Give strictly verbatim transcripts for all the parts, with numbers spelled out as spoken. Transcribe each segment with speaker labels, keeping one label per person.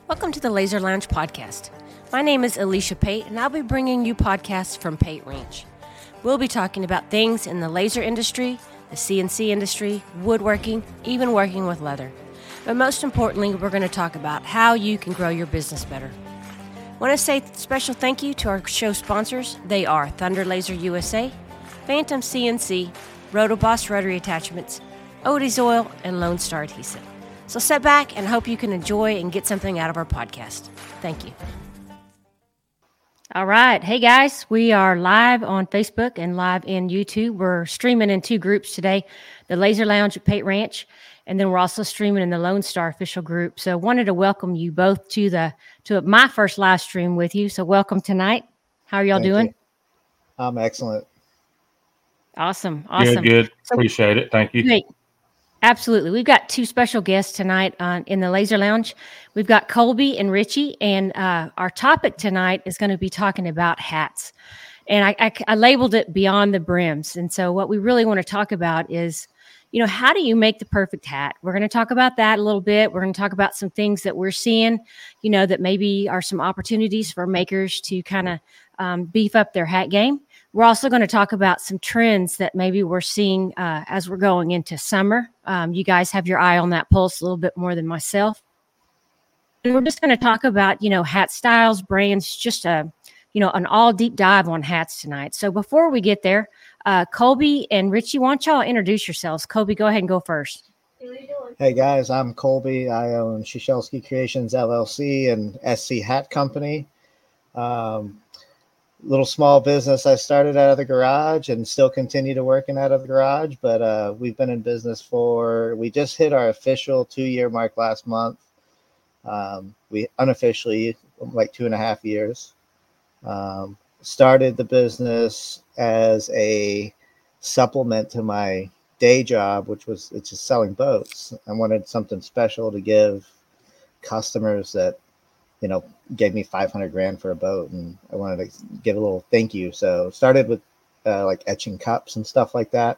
Speaker 1: Welcome to the Laser Lounge podcast. My name is Alicia Pate, and I'll be bringing you podcasts from Pate Ranch. We'll be talking about things in the laser industry, the C N C industry, woodworking, even working with leather. But most importantly, we're going to talk about how you can grow your business better. I want to say a special thank you to our show sponsors. They are Thunder Laser U S A, Phantom C N C, Rotoboss Rotary Attachments, Odie's Oil, and Lone Star Adhesive. So sit back and hope you can enjoy and get something out of our podcast. Thank you. All right. Hey, guys. We are live on Facebook and live in YouTube. We're streaming in two groups today, the Laser Lounge at Pate Ranch, and then we're also streaming in the Lone Star official group. So wanted to welcome you both to the to my first live stream with you. So welcome tonight. How are y'all
Speaker 2: Thank
Speaker 1: doing?
Speaker 2: you. I'm excellent.
Speaker 1: Awesome. Awesome.
Speaker 3: Good, good.
Speaker 1: So,
Speaker 3: Appreciate it. Thank you.
Speaker 1: Great. Absolutely. We've got two special guests tonight on, in the Laser Lounge. We've got Colby and Richie, and uh, our topic tonight is going to be talking about hats. And I, I, I labeled it Beyond the Brims. And so what we really want to talk about is, you know, how do you make the perfect hat? We're going to talk about that a little bit. We're going to talk about some things that we're seeing, you know, that maybe are some opportunities for makers to kind of um, beef up their hat game. We're also going to talk about some trends that maybe we're seeing uh, as we're going into summer. Um, you guys have your eye on that pulse a little bit more than myself. And we're just going to talk about, you know, hat styles, brands, just a, you know, an all deep dive on hats tonight. So before we get there, uh, Colby and Richie, why don't y'all introduce yourselves? Colby, go ahead and go first.
Speaker 2: Hey guys, I'm Colby. I own Shishelsky Creations L L C and S C Hat Company. Um, little small business I started out of the garage and still continue to working out of the garage, but uh, we've been in business for, we just hit our official two-year mark last month. Um, we unofficially, like two and a half years. Um, started the business as a supplement to my day job, which was it's just selling boats. I wanted something special to give customers that, you know, gave me five hundred grand for a boat, and I wanted to give a little thank you. So started with uh, like etching cups and stuff like that,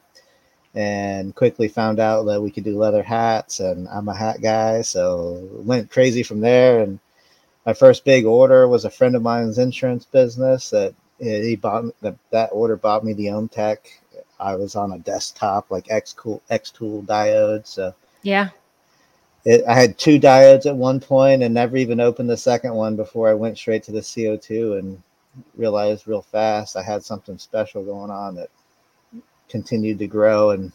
Speaker 2: and quickly found out that we could do leather hats, and I'm a hat guy, so went crazy from there. And my first big order was a friend of mine's insurance business that he bought that, that order bought me the OhmTech. I was on a desktop like X Cool X Tool diodes. So
Speaker 1: yeah.
Speaker 2: It, I had two diodes at one point and never even opened the second one before I went straight to the C O two and realized real fast I had something special going on that continued to grow. And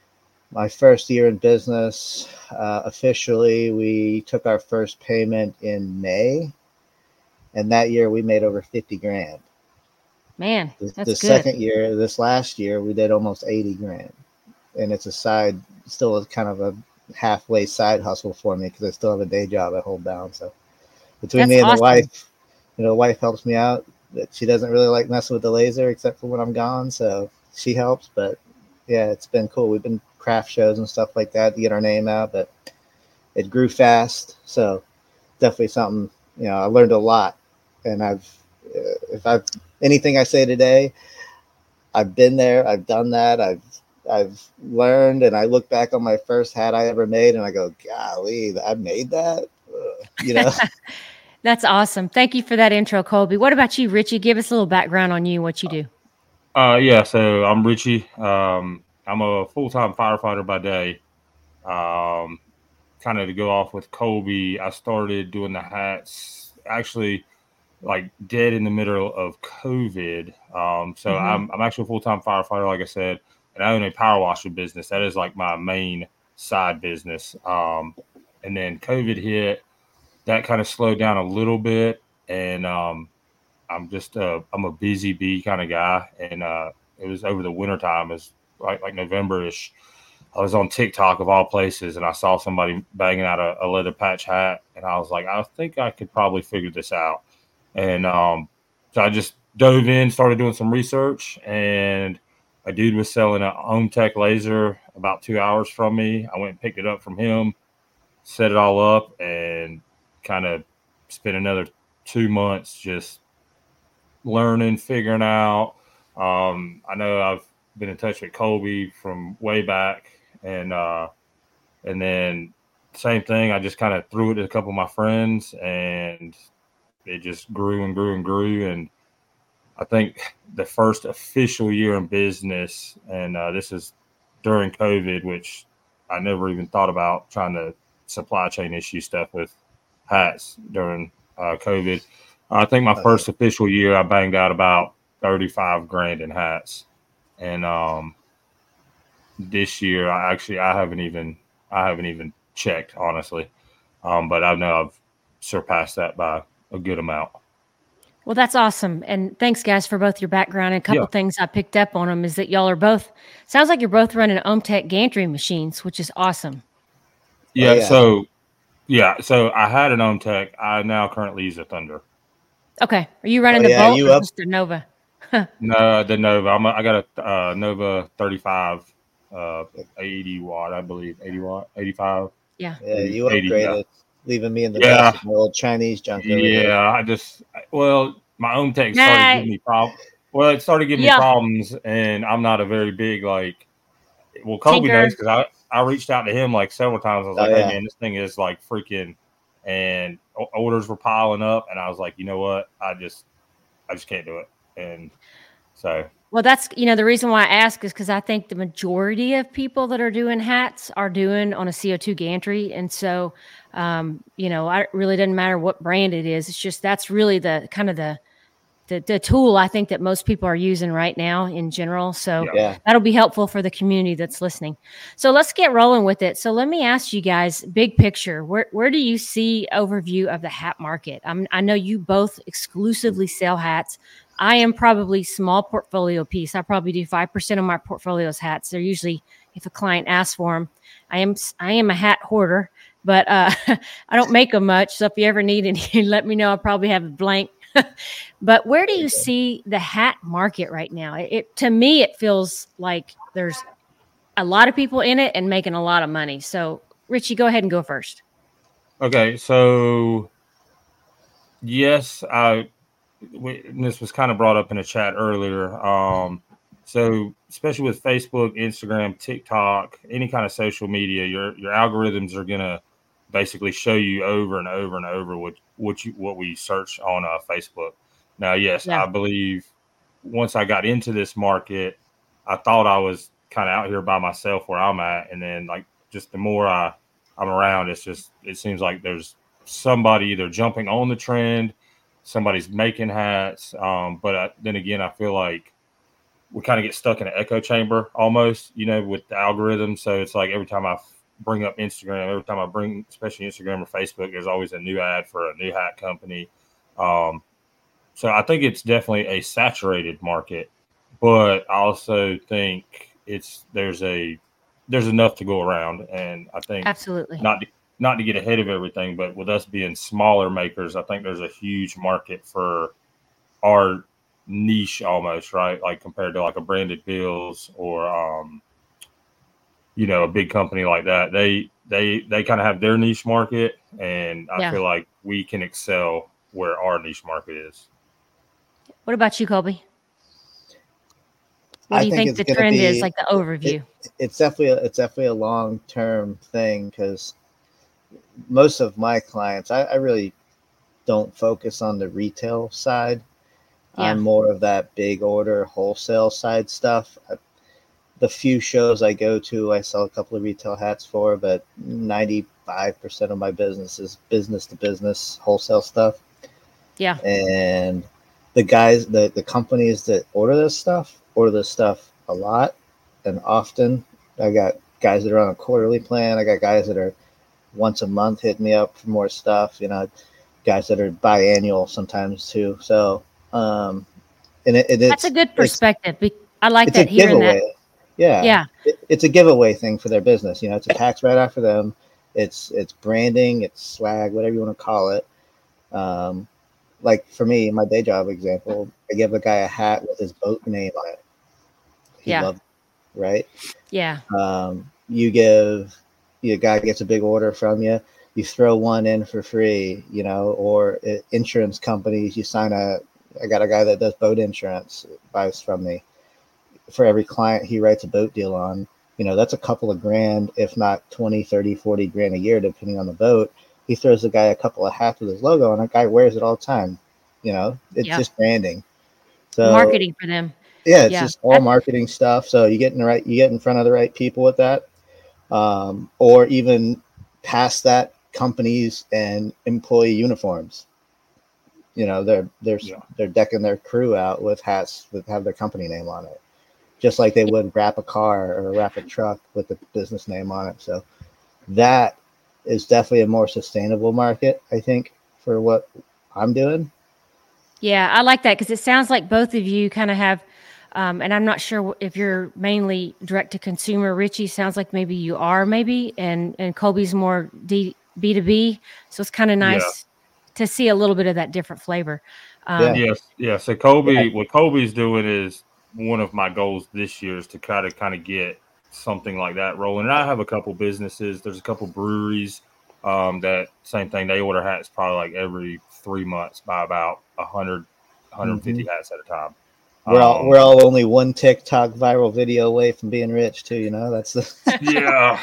Speaker 2: my first year in business, uh, officially, we took our first payment in May. And that year we made over fifty grand.
Speaker 1: Man,
Speaker 2: The,
Speaker 1: that's
Speaker 2: the
Speaker 1: good.
Speaker 2: second year, this last year, we did almost eighty grand. And it's a side, still kind of a halfway side hustle for me because I still have a day job I hold down. So between
Speaker 1: That's
Speaker 2: me and
Speaker 1: awesome.
Speaker 2: the wife, you know, the wife helps me out. That she doesn't really like messing with the laser except for when I'm gone, so she helps. But yeah, it's been cool. We've been craft shows and stuff like that to get our name out, but it grew fast. So definitely something, you know, I learned a lot. And I've, uh, if I've anything I say today, I've been there, I've done that, I've I've learned, and I look back on my first hat I ever made and I go, golly, I made that, Ugh, you know.
Speaker 1: That's awesome. Thank you for that intro, Colby. What about you, Richie? Give us a little background on you, what you do.
Speaker 3: Uh, yeah, so I'm Richie. Um, I'm a full-time firefighter by day. Um, kind of to go off with Colby, I started doing the hats actually like dead in the middle of COVID. Um, so
Speaker 1: Mhm.
Speaker 3: I'm I'm actually a full-time firefighter, like I said, and I own a power washer business. That is like my main side business. Um, and then COVID hit, that kind of slowed down a little bit, and um, I'm just uh, I'm a busy bee kind of guy, and uh, it was over the winter time, it was like like November-ish. I was on TikTok of all places, and I saw somebody banging out a, a leather patch hat, and I was like, I think I could probably figure this out. And um, so I just dove in, started doing some research, and a dude was selling an OhmTech laser about two hours from me. I went and picked it up from him, set it all up, and kind of spent another two months just learning, figuring out. Um, I know I've been in touch with Colby from way back, and uh, and then same thing. I just kind of threw it to a couple of my friends, and it just grew and grew and grew. And I think the first official year in business, and uh, this is during COVID, which I never even thought about trying to supply chain issue stuff with hats during uh, COVID. I think my first official year, I banged out about thirty-five grand in hats. And um, this year, I actually, I haven't even, I haven't even checked, honestly. Um, but I know I've surpassed that by a good amount.
Speaker 1: Well, that's awesome. And thanks, guys, for both your background. And a couple
Speaker 3: Yeah.
Speaker 1: things I picked up on them is that y'all are both, sounds like you're both running Omtech gantry machines, which is awesome.
Speaker 3: Yeah.
Speaker 2: Oh, yeah.
Speaker 3: So, yeah. So I had an Omtech. I now currently use a Thunder.
Speaker 1: Okay. Are you running
Speaker 2: Oh,
Speaker 1: the
Speaker 2: yeah,
Speaker 1: Bolt
Speaker 2: you
Speaker 1: or
Speaker 2: up-
Speaker 1: just the Nova?
Speaker 3: No, the Nova. I'm a, I got a uh, Nova thirty-five, uh, eighty watt, I believe, eighty watt, eighty-five.
Speaker 1: Yeah.
Speaker 2: Yeah, you
Speaker 3: eighty,
Speaker 2: upgraded,
Speaker 3: yeah.
Speaker 2: leaving me in the
Speaker 3: Yeah.
Speaker 2: dust with my old Chinese junk over
Speaker 3: Yeah,
Speaker 2: here.
Speaker 3: I just well, my own tech
Speaker 1: Nah.
Speaker 3: started giving me problems. Well, it started giving
Speaker 1: Yeah.
Speaker 3: me problems, and I'm not a very big like. Well, Kobe
Speaker 1: Tinker.
Speaker 3: knows because I I reached out to him like several times. I was
Speaker 2: Oh,
Speaker 3: like, "Hey
Speaker 2: yeah.
Speaker 3: man, this thing is like freaking," and o- orders were piling up, and I was like, "You know what? I just I just can't do it." And so
Speaker 1: Well, that's, you know, the reason why I ask is because I think the majority of people that are doing hats are doing on a C O two gantry. And so, um, you know, I, it really doesn't matter what brand it is. It's just, that's really the kind of the, the, the tool I think that most people are using right now in general. So
Speaker 3: Yeah.
Speaker 2: Yeah.
Speaker 1: that'll be helpful for the community that's listening. So let's get rolling with it. So let me ask you guys, big picture, where, where do you see overview of the hat market? I'm, I know you both exclusively sell hats. I am probably small portfolio piece. I probably do five percent of my portfolios hats. They're usually, if a client asks for them, I am, I am a hat hoarder, but uh, I don't make them much. So if you ever need any, let me know. I'll probably have a blank. But where do you see the hat market right now? It, it to me, it feels like there's a lot of people in it and making a lot of money. So Richie, go ahead and go first.
Speaker 3: okay, so yes, I. We, this was kind of brought up in a chat earlier. Um, so especially with Facebook, Instagram, TikTok, any kind of social media, your your algorithms are gonna basically show you over and over and over what what you what we search on uh, Facebook. Now, yes,
Speaker 1: Yeah.
Speaker 3: I believe once I got into this market, I thought I was kind of out here by myself where I'm at, and then like just the more I I'm around, it's just it seems like there's somebody either jumping on the trend, somebody's making hats. Um, but I, then again, I feel like we kind of get stuck in an echo chamber almost, you know, with the algorithm. So it's like every time I bring up Instagram, every time I bring, especially Instagram or Facebook, there's always a new ad for a new hat company. Um, so I think it's definitely a saturated market, but I also think it's there's a there's enough to go around, and I think
Speaker 1: Absolutely.
Speaker 3: not to, not to get ahead of everything, but with us being smaller makers, I think there's a huge market for our niche almost, right? Like compared to like a Branded Bills or, um, you know, a big company like that. They they they kind of have their niche market, and I
Speaker 1: Yeah.
Speaker 3: feel like we can excel where our niche market is.
Speaker 1: What about you, Colby? What
Speaker 2: I
Speaker 1: do you think,
Speaker 2: it's
Speaker 1: the
Speaker 2: gonna
Speaker 1: trend
Speaker 2: be,
Speaker 1: is, like the overview?
Speaker 2: It, it's definitely a, it's definitely a long term thing because most of my clients, I, I really don't focus on the retail side.
Speaker 1: Yeah.
Speaker 2: I'm more of that big order wholesale side stuff. I, the few shows I go to, I sell a couple of retail hats for, but ninety-five percent of my business is business to business wholesale stuff.
Speaker 1: Yeah.
Speaker 2: And the guys, the, the companies that order this stuff, order this stuff a lot and often. I got guys that are on a quarterly plan. I got guys that are once a month hitting me up for more stuff, you know, guys that are biannual sometimes too. So, um, and it, it,
Speaker 1: That's
Speaker 2: it's
Speaker 1: a good
Speaker 2: it's,
Speaker 1: perspective. Be- I like
Speaker 2: it's a
Speaker 1: that, hearing that.
Speaker 2: giveaway. Yeah.
Speaker 1: Yeah.
Speaker 2: It, it's a giveaway thing for their business. You know, it's a tax write-off for them. It's, it's branding, it's swag, whatever you want to call it. Um, like for me, my day job example, I give a guy a hat with his boat name on it. He
Speaker 1: Yeah.
Speaker 2: loved it, right?
Speaker 1: Yeah.
Speaker 2: Um, you give, your guy gets a big order from you, you throw one in for free, you know, or uh, insurance companies, you sign a, I got a guy that does boat insurance, buys from me. For every client he writes a boat deal on, you know, that's a couple of grand, if not twenty, thirty, forty grand a year, depending on the boat. He throws the guy a couple of hats with his logo, and that guy wears it all the time. You know, it's
Speaker 1: Yep.
Speaker 2: just branding. So
Speaker 1: Marketing for them.
Speaker 2: yeah, it's
Speaker 1: Yeah.
Speaker 2: just all marketing stuff. So you get in the right, you get in front of the right people with that, um, or even past that, companies and employee uniforms. You know, they're they're
Speaker 3: Yeah.
Speaker 2: they're decking their crew out with hats that have their company name on it, just like they would wrap a car or wrap a truck with the business name on it. So that is definitely a more sustainable market, I think, for what I'm doing.
Speaker 1: Yeah, I like that because it sounds like both of you kind of have, um, and I'm not sure if you're mainly direct to consumer. Richie sounds like maybe you are, maybe, and and Colby's more D, B two B. So it's kind of
Speaker 3: Yeah.
Speaker 1: nice to see a little bit of that different flavor. Um,
Speaker 2: Yeah.
Speaker 3: Yes, yeah. So Colby,
Speaker 2: Yeah.
Speaker 3: what Colby's doing is one of my goals this year is to kind of kind of get something like that rolling. And I have a couple businesses. There's a couple breweries um, that same thing. They order hats probably like every three months by about a hundred, one hundred fifty
Speaker 2: Mhm.
Speaker 3: hats at a time.
Speaker 2: We're all
Speaker 3: Um,
Speaker 2: we're all only one TikTok viral video away from being rich too. You know, that's the
Speaker 3: yeah,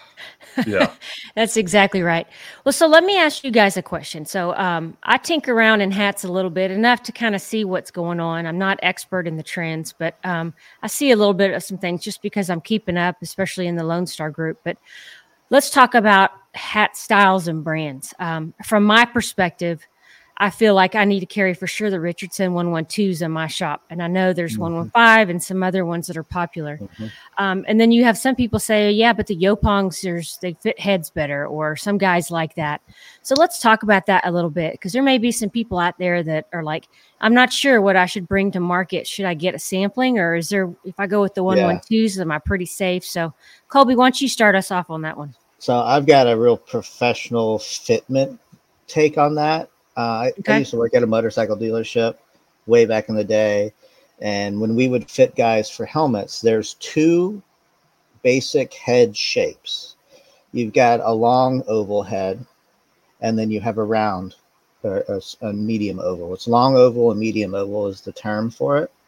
Speaker 3: yeah.
Speaker 1: That's exactly right. Well, so let me ask you guys a question. So um, I tinker around in hats a little bit, enough to kind of see what's going on. I'm not expert in the trends, but um, I see a little bit of some things just because I'm keeping up, especially in the Lone Star group. But let's talk about hat styles and brands. Um, from my perspective, I feel like I need to carry for sure the Richardson one twelves in my shop. And I know there's
Speaker 2: Mhm.
Speaker 1: one fifteen and some other ones that are popular.
Speaker 2: Mhm.
Speaker 1: Um, and then you have some people say, yeah, but the Yopongs, there's, they fit heads better, or some guys like that. So let's talk about that a little bit, because there may be some people out there that are like, I'm not sure what I should bring to market. Should I get a sampling, or is there, if I go with the one
Speaker 2: Yeah.
Speaker 1: twelves, am I pretty safe? So Colby, why don't you start us off on that one?
Speaker 2: So I've got a real professional fitment take on that. Uh, I, I
Speaker 1: Okay.
Speaker 2: used to work at a motorcycle dealership way back in the day, and when we would fit guys for helmets, there's two basic head shapes. You've got a long oval head, and then you have a round or a, a medium oval. It's long oval and medium oval is the term for it.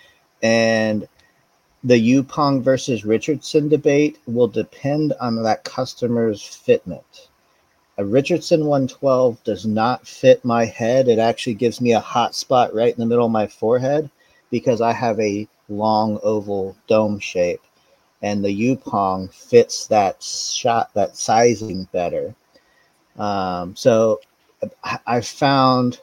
Speaker 2: And the Yupong versus Richardson debate will depend on that customer's fitment. A Richardson one twelve does not fit my head. It actually gives me a hot spot right in the middle of my forehead because I have a long oval dome shape, and the Yupong fits that shot, that sizing better. Um, so I found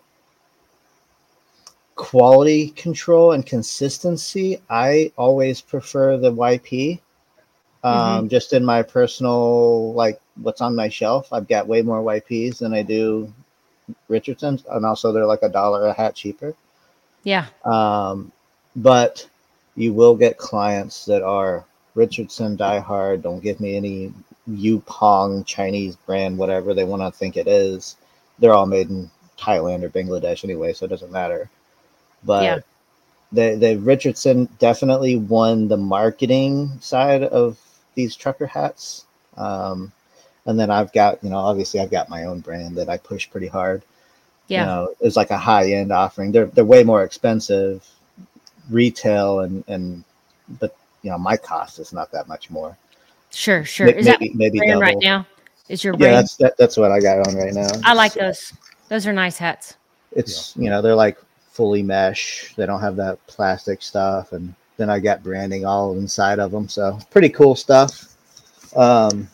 Speaker 2: quality control and consistency. I always prefer the Y P. Um,
Speaker 1: Mm-hmm.
Speaker 2: just in my personal, like what's on my shelf, I've got way more Y Ps than I do Richardson's, and also they're like a dollar a hat cheaper.
Speaker 1: Yeah.
Speaker 2: Um, but you will get clients that are Richardson diehard. Don't give me any Yupong Chinese brand, whatever they want to think it is. They're all made in Thailand or Bangladesh anyway, so it doesn't matter. But
Speaker 1: Yeah.
Speaker 2: the the Richardson definitely won the marketing side of these trucker hats. Um, and then I've got, you know, obviously I've got my own brand that I push pretty hard. You
Speaker 1: Yeah.
Speaker 2: know, it's like a high end offering. They're they're way more expensive retail, and and but you know my cost is not that much more.
Speaker 1: Sure. Sure.
Speaker 2: May-
Speaker 1: Is that
Speaker 2: Maybe maybe
Speaker 1: brand right
Speaker 2: double.
Speaker 1: now? Is your
Speaker 2: Yeah,
Speaker 1: brand?
Speaker 2: that's that, that's what I got on right now.
Speaker 1: I like
Speaker 2: It's,
Speaker 1: those. Those are nice hats.
Speaker 2: it's you know they're like fully mesh. They don't have that plastic stuff, and then I got branding all inside of them. So pretty cool stuff. Um,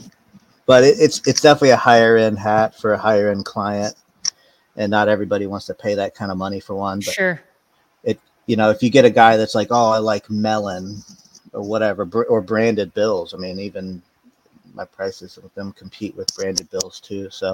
Speaker 2: but it, it's it's definitely a higher end hat for a higher end client, and not everybody wants to pay that kind of money for one. But
Speaker 1: Sure.
Speaker 2: it you know if you get a guy that's like, oh, I like melon or whatever, br- or branded bills. I mean, even my prices with them compete with branded bills too. So.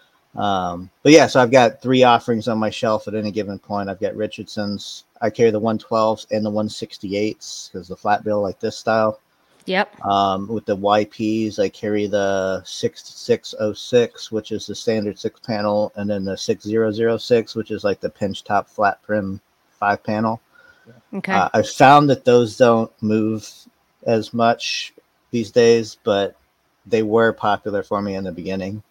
Speaker 2: Um, but yeah, so I've got three offerings on my shelf at any given point. I've got Richardson's. I carry the one twelves and the one sixty-eights because the flat bill like this style.
Speaker 1: Yep.
Speaker 2: Um, with the Y Ps, I carry the six six oh six, which is the standard six panel, and then the six thousand six, which is like the pinch top flat brim five panel.
Speaker 1: Okay.
Speaker 2: Uh, I've found that those don't move as much these days, but they were popular for me in the beginning.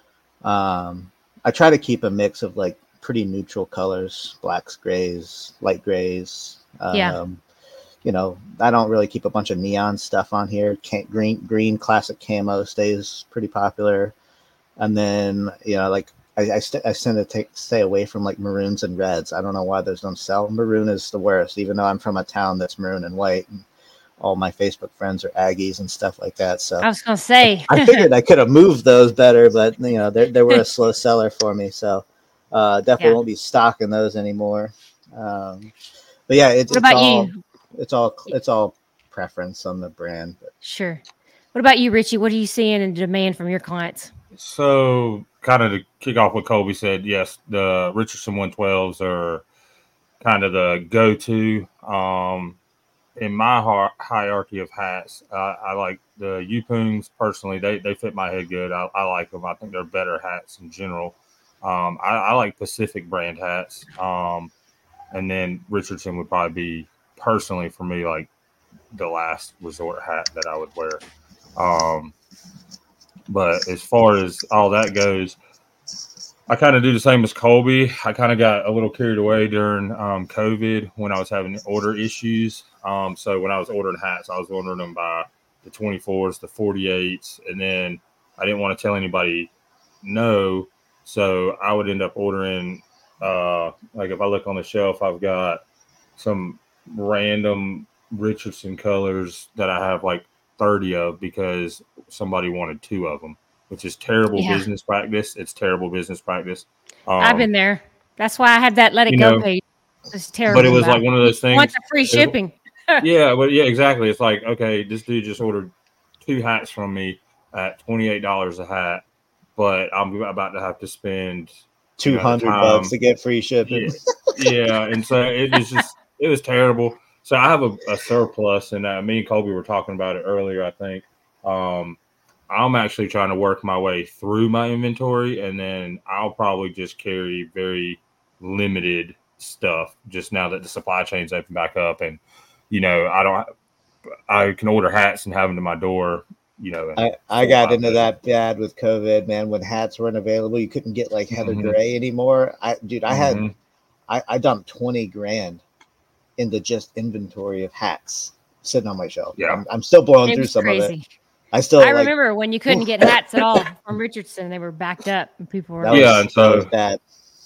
Speaker 2: Um, I try to keep a mix of like pretty neutral colors, blacks, grays, light grays.
Speaker 1: Yeah.
Speaker 2: Um, you know, I don't really keep a bunch of neon stuff on here. Can- green, green classic camo stays pretty popular. And then, you know, like I, I, st- I tend to take, stay away from like maroons and reds. I don't know why those don't sell. Maroon is the worst, even though I'm from a town that's maroon and white. And all my Facebook friends are Aggies and stuff like that. So
Speaker 1: I was going to say,
Speaker 2: I figured I could have moved those better, but you know, they they were a slow seller for me. So uh, definitely
Speaker 1: Yeah.
Speaker 2: won't be stocking those anymore. Um, but yeah, it,
Speaker 1: what
Speaker 2: it's
Speaker 1: about
Speaker 2: all
Speaker 1: you?
Speaker 2: it's all it's all preference on the brand. But
Speaker 1: Sure. What about you, Richie? What are you seeing in demand from your clients?
Speaker 3: So, kind of to kick off what Colby said, yes, the Richardson one twelves are kind of the go-to. Um, in my hi- hierarchy of hats, uh, I like the Yupungs personally. They they fit my head good. I, I like them. I think they're better hats in general. Um, I, I like Pacific brand hats. Um, and then Richardson would probably be personally for me like the last resort hat that I would wear. Um, but as far as all that goes, I kind of do the same as Colby. I kind of got a little carried away during um, COVID when I was having order issues. Um, so when I was ordering hats, I was ordering them by the twenty-fours, the forty-eights, and then I didn't want to tell anybody no. So I would end up ordering, uh, like if I look on the shelf, I've got some random Richardson colors that I have like thirty of because somebody wanted two of them, which is terrible
Speaker 1: Yeah.
Speaker 3: business practice. It's terrible business practice. Um,
Speaker 1: I've been there. That's why I had that Let It
Speaker 3: you
Speaker 1: Go
Speaker 3: know,
Speaker 1: page. It's terrible.
Speaker 3: but it was
Speaker 1: about
Speaker 3: like one of those
Speaker 1: You want
Speaker 3: things.
Speaker 1: the free
Speaker 3: it-
Speaker 1: shipping.
Speaker 3: yeah, but yeah, exactly. It's like, okay, this dude just ordered two hats from me at twenty-eight dollars a hat, but I'm about to have to spend you
Speaker 2: two
Speaker 3: know, the
Speaker 2: hundred
Speaker 3: time-
Speaker 2: bucks to get free shipping.
Speaker 3: Yeah, yeah, and so it was just it was terrible. So I have a, a surplus, and uh, me and Colby were talking about it earlier. I think um, I'm actually trying to work my way through my inventory, and then I'll probably just carry very limited stuff. Just now that the supply chain's open back up, and you know, I don't, I can order hats and have them to my door. You know, in
Speaker 2: I, I
Speaker 3: four,
Speaker 2: got
Speaker 3: five
Speaker 2: into
Speaker 3: days.
Speaker 2: that bad with COVID, man. When hats weren't available, you couldn't get like Heather
Speaker 3: Mhm.
Speaker 2: Gray anymore. I, dude, I had,
Speaker 3: Mhm.
Speaker 2: I, I dumped twenty grand into just inventory of hats sitting on my shelf.
Speaker 3: Yeah.
Speaker 2: I'm, I'm still blowing
Speaker 1: It
Speaker 2: through
Speaker 1: was
Speaker 2: some of it.
Speaker 1: crazy.
Speaker 2: I still
Speaker 1: I
Speaker 2: like,
Speaker 1: remember when you couldn't get hats at all from Richardson. They were backed up and people were
Speaker 2: that was,
Speaker 3: Yeah, and
Speaker 2: that
Speaker 3: so-
Speaker 2: was bad.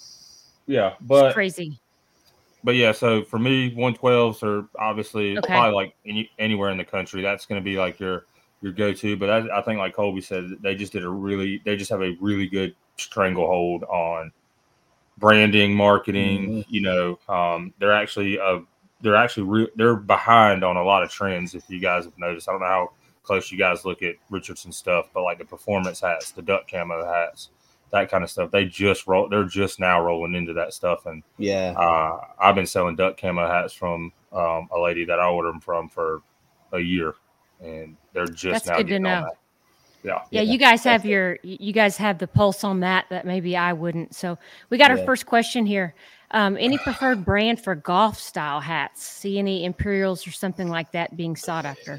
Speaker 3: Yeah,
Speaker 1: It's
Speaker 3: but
Speaker 1: crazy.
Speaker 3: But yeah, so for me, one twelves are obviously
Speaker 1: Okay.
Speaker 3: probably like any, anywhere in the country. That's going to be like your your go to. But I, I think, like Colby said, they just did a really, they just have a really good stranglehold on branding, marketing.
Speaker 2: Mhm.
Speaker 3: You know, um, they're actually uh, they're actually re- they're behind on a lot of trends. If you guys have noticed, I don't know how close you guys look at Richardson stuff, but like the performance hats, the duck camo hats, that kind of stuff. They just roll. They're just now rolling into that stuff, and
Speaker 2: Yeah.
Speaker 3: uh, I've been selling duck camo hats from um, a lady that I ordered them from for a year, and they're just
Speaker 1: That's
Speaker 3: now
Speaker 1: good to
Speaker 3: getting on
Speaker 1: know.
Speaker 3: that. Yeah.
Speaker 1: Yeah,
Speaker 2: Yeah,
Speaker 1: you guys have
Speaker 2: that's it.
Speaker 1: your you guys have the pulse on that that maybe I wouldn't. So we got our
Speaker 2: Yeah.
Speaker 1: first question here. Um, any preferred brand for golf style hats? See any Imperials or something like that being sought after?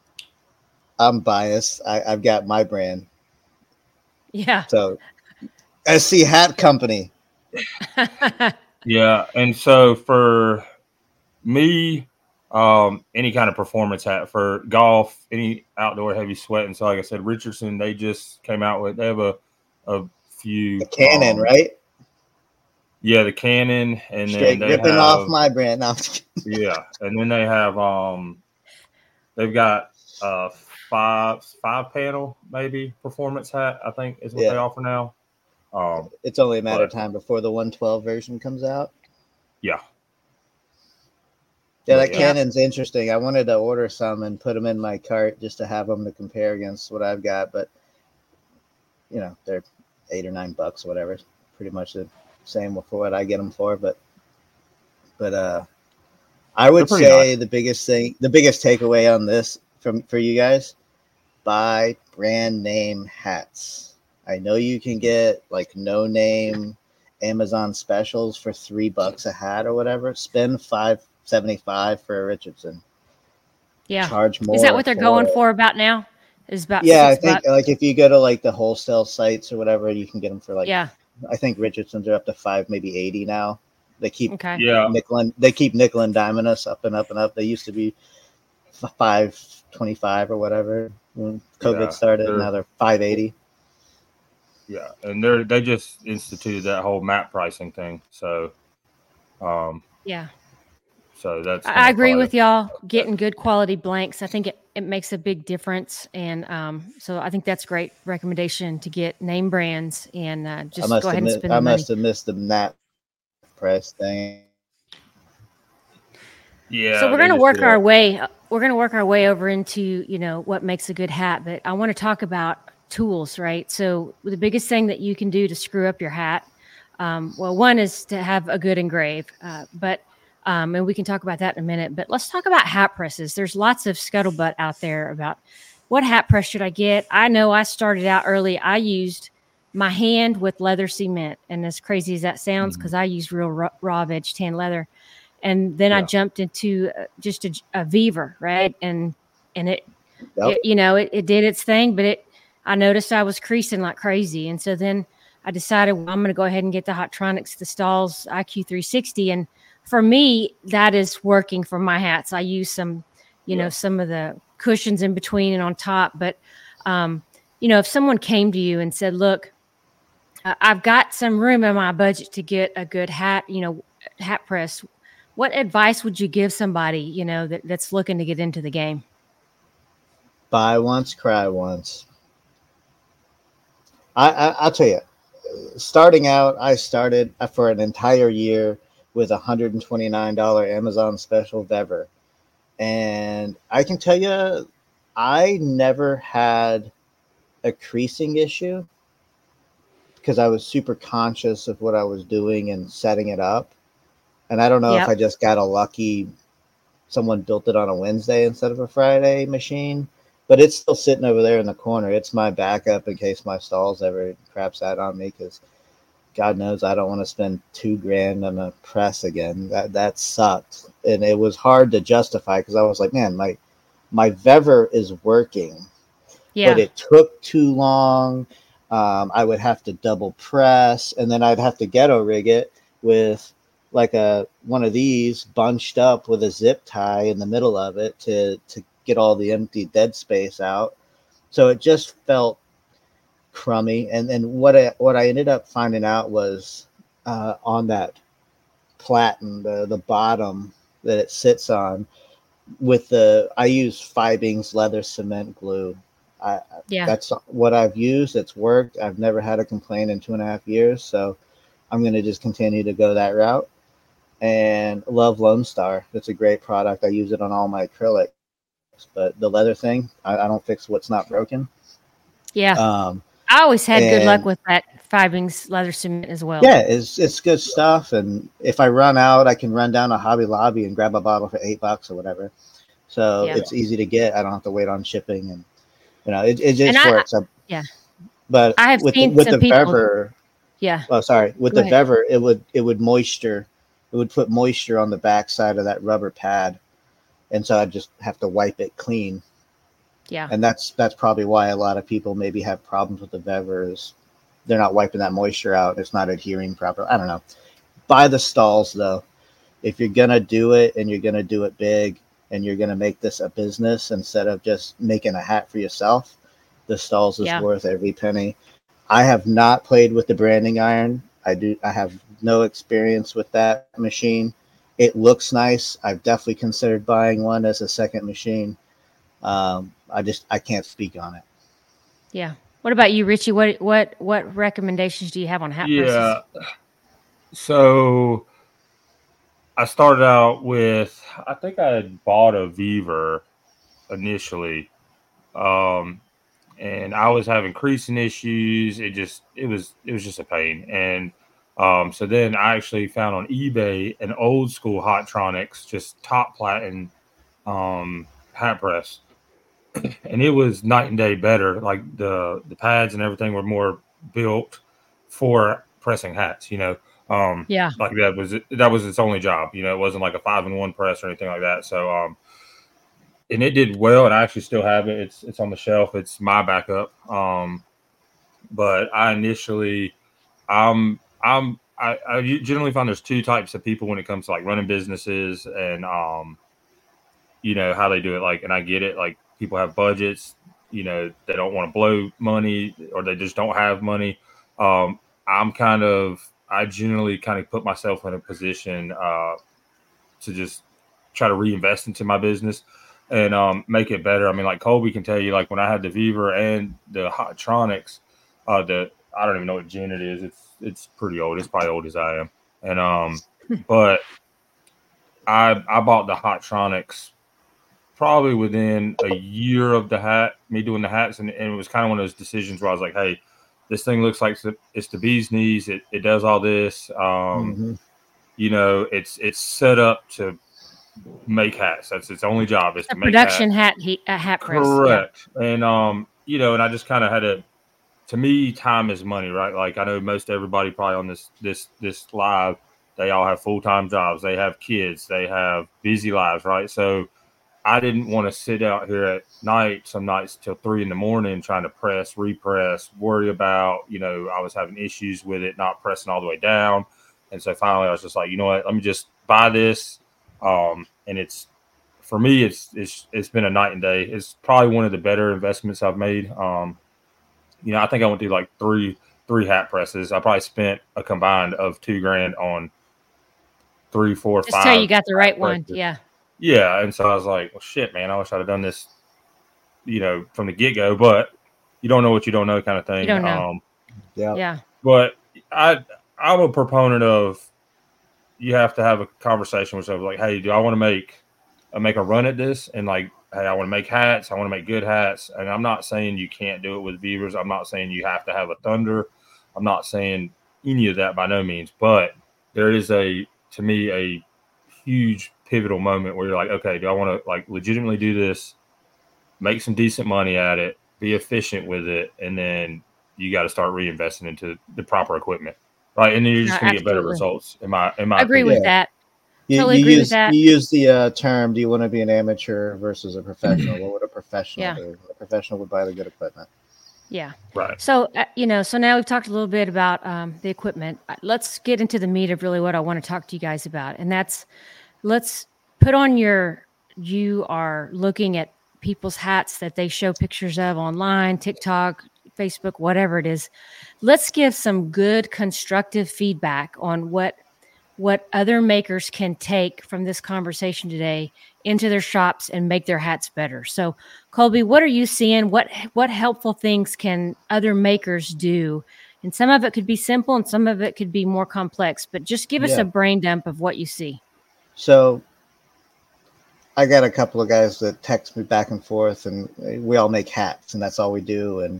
Speaker 2: I'm biased. I, I've got my brand.
Speaker 1: Yeah.
Speaker 2: So S C Hat Company.
Speaker 3: Yeah, and so for me, um, any kind of performance hat for golf, any outdoor heavy sweat, and so like I said, Richardson, they just came out with they have a a few
Speaker 2: The Canon,
Speaker 3: um,
Speaker 2: right?
Speaker 3: Yeah, the Canon, and
Speaker 2: Straight
Speaker 3: then they
Speaker 2: ripping
Speaker 3: have,
Speaker 2: off my brand. No, I'm just kidding.
Speaker 3: yeah, and then they have um, they've got uh five five panel maybe performance hat. I think is what
Speaker 2: Yeah.
Speaker 3: they offer now. Um,
Speaker 2: It's only a matter of
Speaker 3: But-
Speaker 2: time before the one twelve version comes out.
Speaker 3: yeah,
Speaker 2: Yeah,
Speaker 3: But
Speaker 2: that
Speaker 3: yeah.
Speaker 2: Canon's interesting. I wanted to order some and put them in my cart just to have them to compare against what I've got, but you know, they're eight or nine bucks, whatever. Pretty much the same for what I get them for, but but uh, I would
Speaker 3: They're pretty
Speaker 2: say the biggest thing, the biggest takeaway on this from for you guys: buy brand name hats. I know you can get like no name Amazon specials for three bucks a hat or whatever. Spend five seventy five for a Richardson.
Speaker 1: Yeah.
Speaker 2: Charge more.
Speaker 1: Is that what they're going
Speaker 2: it.
Speaker 1: for about now? Is about
Speaker 2: Yeah, I
Speaker 1: six
Speaker 2: think
Speaker 1: bucks?
Speaker 2: like if you go to like the wholesale sites or whatever, you can get them for like
Speaker 1: Yeah.
Speaker 2: I think Richardson's are up to five, maybe eighty now. They keep
Speaker 1: Okay.
Speaker 3: Yeah.
Speaker 2: nickel and they keep nickel and diming us up and up and up. They used to be five twenty-five or whatever when COVID
Speaker 3: Yeah,
Speaker 2: started.
Speaker 3: they're-
Speaker 2: Now they're five eighty.
Speaker 3: Yeah, and they're they just instituted that whole map pricing thing. So, um,
Speaker 1: Yeah.
Speaker 3: so that's.
Speaker 1: I I agree
Speaker 3: probably-
Speaker 1: with y'all. Getting good quality blanks, I think it, it makes a big difference, and um, so I think that's a great recommendation to get name brands and uh, just
Speaker 2: I must
Speaker 1: go ahead
Speaker 2: have
Speaker 1: and
Speaker 2: missed,
Speaker 1: spend
Speaker 2: I
Speaker 1: the money.
Speaker 2: must have missed the map price thing.
Speaker 3: Yeah.
Speaker 1: So we're
Speaker 3: they
Speaker 1: going to
Speaker 3: just
Speaker 1: work
Speaker 3: do
Speaker 1: our
Speaker 3: that.
Speaker 1: way. We're going to work our way over into you know what makes a good hat, but I want to talk about tools, right? So the biggest thing that you can do to screw up your hat, um, well, one is to have a good engrave, uh, but um, and we can talk about that in a minute. But let's talk about hat presses. There's lots of scuttlebutt out there about what hat press should I get. I know I started out early. I used my hand with leather cement, and as crazy as that sounds, because
Speaker 3: Mhm.
Speaker 1: I use real raw, raw edge tan leather. And then I
Speaker 3: Yeah.
Speaker 1: jumped into uh, just a, a Weaver, right? And and it,
Speaker 2: Yep.
Speaker 1: it you know, it, it did its thing, but it I noticed I was creasing like crazy. And so then I decided, well, I'm going to go ahead and get the Hottronics, the Stahls I Q three sixty. And for me, that is working for my hats. I use some, you
Speaker 3: Yeah.
Speaker 1: know, some of the cushions in between and on top. But, um, you know, if someone came to you and said, look, uh, I've got some room in my budget to get a good hat, you know, hat press, what advice would you give somebody, you know, that, that's looking to get into the game?
Speaker 2: Buy once, cry once. I, I I'll tell you, starting out, I started for an entire year with a one hundred twenty-nine dollars Amazon special Vever. And I can tell you, I never had a creasing issue because I was super conscious of what I was doing and setting it up. And I don't know
Speaker 1: Yep.
Speaker 2: if I just got a lucky, someone built it on a Wednesday instead of a Friday machine, but it's still sitting over there in the corner. It's my backup in case my Stahls ever craps that on me, because God knows I don't want to spend two grand on a press again. That that sucked, and it was hard to justify because I was like, man, my my Vever is working,
Speaker 1: Yeah.
Speaker 2: but it took too long. Um, I would have to double press, and then I'd have to ghetto rig it with like a one of these bunched up with a zip tie in the middle of it to to get all the empty dead space out. So it just felt crummy. And and what I what I ended up finding out was uh, on that platen, the the bottom that it sits on, with the I use Fibings leather cement glue. I
Speaker 1: Yeah.
Speaker 2: That's what I've used. It's worked. I've never had a complaint in two and a half years. So I'm going to just continue to go that route. And love Lone Star. It's a great product. I use it on all my acrylics. But the leather thing, I, I don't fix what's not broken.
Speaker 1: Yeah.
Speaker 2: Um,
Speaker 1: I always had good luck
Speaker 2: and-
Speaker 1: with that Fibings leather cement as well.
Speaker 2: yeah, it's it's good stuff. And if I run out, I can run down to Hobby Lobby and grab a bottle for eight bucks or whatever. So
Speaker 1: Yeah.
Speaker 2: it's easy to get. I don't have to wait on shipping, and you know it, it just
Speaker 1: And I-
Speaker 2: works. I,
Speaker 1: yeah.
Speaker 2: But
Speaker 1: I have
Speaker 2: with
Speaker 1: seen
Speaker 2: the, with
Speaker 1: some
Speaker 2: the
Speaker 1: people-
Speaker 2: Vever,
Speaker 1: Yeah.
Speaker 2: oh sorry, with
Speaker 1: Go
Speaker 2: the
Speaker 1: ahead.
Speaker 2: Vever, it would it would moisture, it would put moisture on the back side of that rubber pad, and so I just have to wipe it clean.
Speaker 1: Yeah.
Speaker 2: And that's that's probably why a lot of people maybe have problems with the Vever, is they're not wiping that moisture out. It's not adhering properly. I don't know. Buy the Stahls though. If you're gonna do it and you're gonna do it big and you're gonna make this a business instead of just making a hat for yourself, the Stahls is
Speaker 1: Yeah.
Speaker 2: worth every penny. I have not played with the branding iron. I do. I have no experience with that machine. It looks nice. I've definitely considered buying one as a second machine. Um, I just I can't speak on it.
Speaker 1: Yeah. What about you, Richie? What what what recommendations do you have on hat presses?
Speaker 3: Yeah. So I started out with, I think I had bought a Weaver initially. Um, and I was having creasing issues. It just, it was, it was just a pain. And, um, so then I actually found on eBay an old school Hottronics, just top platen, um, hat press. And it was night and day better. Like the, the pads and everything were more built for pressing hats, you know. Um,
Speaker 1: Yeah.
Speaker 3: like that was that was its only job, you know. It wasn't like a five in one press or anything like that. So, um, and it did well, and I actually still have it. It's it's on the shelf. It's my backup. Um, but I initially, I'm I'm I, I generally find there's two types of people when it comes to like running businesses and, um, you know, how they do it. Like, and I get it. Like people have budgets, you know, they don't want to blow money or they just don't have money. Um, I'm kind of, I generally kind of put myself in a position uh, to just try to reinvest into my business and um, make it better. I mean, like Colby can tell you, like when I had the Viver and the Hotronics, uh, the I don't even know what gen it is. It's it's pretty old. It's probably old as I am. And um, but I I bought the Hotronics probably within a year of the hat, me doing the hats, and, and it was kind of one of those decisions where I was like, hey, this thing looks like it's the bee's knees. It it does all this. Um, mm-hmm. You know, it's it's set up to make hats. That's its only job is
Speaker 1: a
Speaker 3: to make
Speaker 1: production hat he, a hat press.
Speaker 3: Correct. Yeah. And um, you know, and I just kind of had to. To me, time is money, right? Like I know most everybody probably on this this this live, they all have full time jobs. They have kids. They have busy lives, right? So I didn't want to sit out here at night, some nights till three in the morning, trying to press, repress, worry about, you know, I was having issues with it, not pressing all the way down. And so finally I was just like, you know what, let me just buy this. Um, and it's, for me, it's, it's, it's been a night and day. It's probably one of the better investments I've made. Um, you know, I think I went through like three, three hat presses. I probably spent a combined of two grand on three, four,
Speaker 1: just
Speaker 3: five.
Speaker 1: Just tell you got the right one. Yeah.
Speaker 3: Yeah, and so I was like, well, shit, man, I wish I'd have done this, you know, from the get-go, but you don't know what you don't know kind of thing.
Speaker 1: You don't know.
Speaker 3: Um,
Speaker 2: yeah.
Speaker 1: Yeah.
Speaker 3: But I, I'm a proponent of you have to have a conversation with someone like, hey, do I want to make, uh, make a run at this? And like, hey, I want to make hats. I want to make good hats. And I'm not saying you can't do it with Vivers. I'm not saying you have to have a Thunder. I'm not saying any of that by no means. But there is a, to me, a huge pivotal moment where you're like, okay, do I want to like legitimately do this, make some decent money at it, be efficient with it, and then you got to start reinvesting into the proper equipment, right? And then you're just
Speaker 1: No,
Speaker 3: going to get better results. In my, in my
Speaker 1: I agree
Speaker 3: opinion.
Speaker 1: with that.
Speaker 2: You,
Speaker 1: totally
Speaker 2: you
Speaker 1: agree
Speaker 2: use,
Speaker 1: with that.
Speaker 2: You use the uh, term, do you want to be an amateur versus a professional? What would a professional
Speaker 1: Yeah.
Speaker 2: do? A professional would buy the good equipment.
Speaker 1: Yeah.
Speaker 3: Right.
Speaker 1: So, uh, you know, so now we've talked a little bit about um, the equipment. Let's get into the meat of really what I want to talk to you guys about. And that's, let's put on your, you are looking at people's hats that they show pictures of online, TikTok, Facebook, whatever it is. Let's give some good constructive feedback on what what other makers can take from this conversation today into their shops and make their hats better. So, Colby, what are you seeing? What what helpful things can other makers do? And some of it could be simple and some of it could be more complex, but just give us
Speaker 2: Yeah.
Speaker 1: a brain dump of what you see.
Speaker 2: So I got a couple of guys that text me back and forth, and we all make hats, and that's all we do. And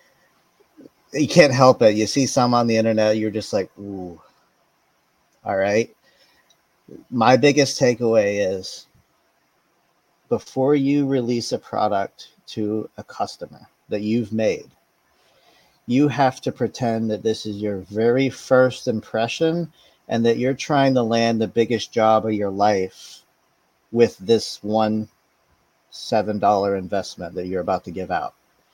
Speaker 2: you can't help it. You see some on the internet, you're just like, ooh. All right. My biggest takeaway is before you release a product to a customer that you've made, you have to pretend that this is your very first impression and that you're trying to land the biggest job of your life with this one seven dollar investment that you're about to give out.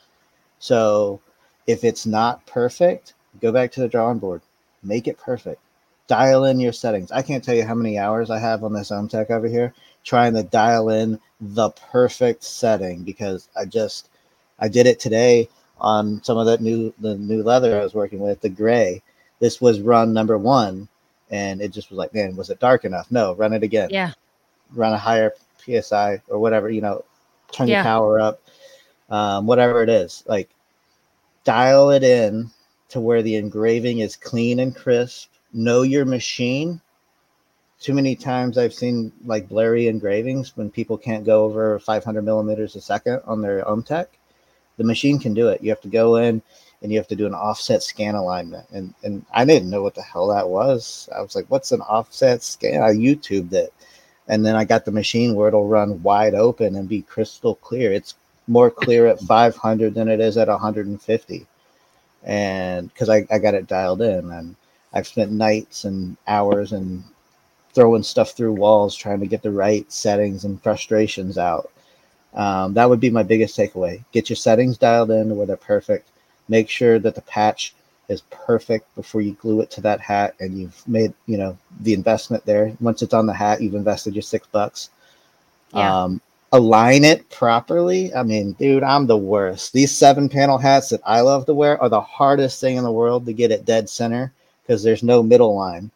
Speaker 2: So if it's not perfect, go back to the drawing board, make it perfect. Dial in your settings. I can't tell you how many hours I have on this OhmTech over here trying to dial in the perfect setting because I just, I did it today on some of that new, the new leather I was working with, the gray. This was run number one and it just was like, man, was it dark enough? No, run it again.
Speaker 1: Yeah.
Speaker 2: Run a higher P S I or whatever, you know, turn
Speaker 1: Yeah.
Speaker 2: your power up, um, whatever it is. Like dial it in to where the engraving is clean and crisp. Know your machine. Too many times I've seen like blurry engravings when people can't go over five hundred millimeters a second on their OhmTech. The machine can do it. You have to go in and you have to do an offset scan alignment. And and I didn't know what the hell that was. I was like, what's an offset scan? I YouTubed it. And then I got the machine where it'll run wide open and be crystal clear. It's more clear at five hundred than it is at one hundred fifty. And because I, I got it dialed in, and I've spent nights and hours and throwing stuff through walls trying to get the right settings and frustrations out. Um, that would be my biggest takeaway. Get your settings dialed in where they're perfect. Make sure that the patch is perfect before you glue it to that hat, and you've made, you know, the investment there. Once it's on the hat, you've invested your six bucks.
Speaker 1: Yeah.
Speaker 2: Um, align it properly. I mean, dude, I'm the worst. These seven panel hats that I love to wear are the hardest thing in the world to get it dead center because there's no middle line.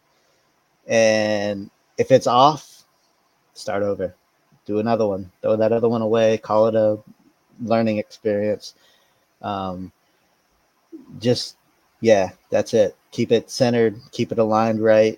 Speaker 2: And if it's off, start over, do another one, throw that other one away, call it a learning experience. Um, just, yeah, that's it. Keep it centered, keep it aligned right.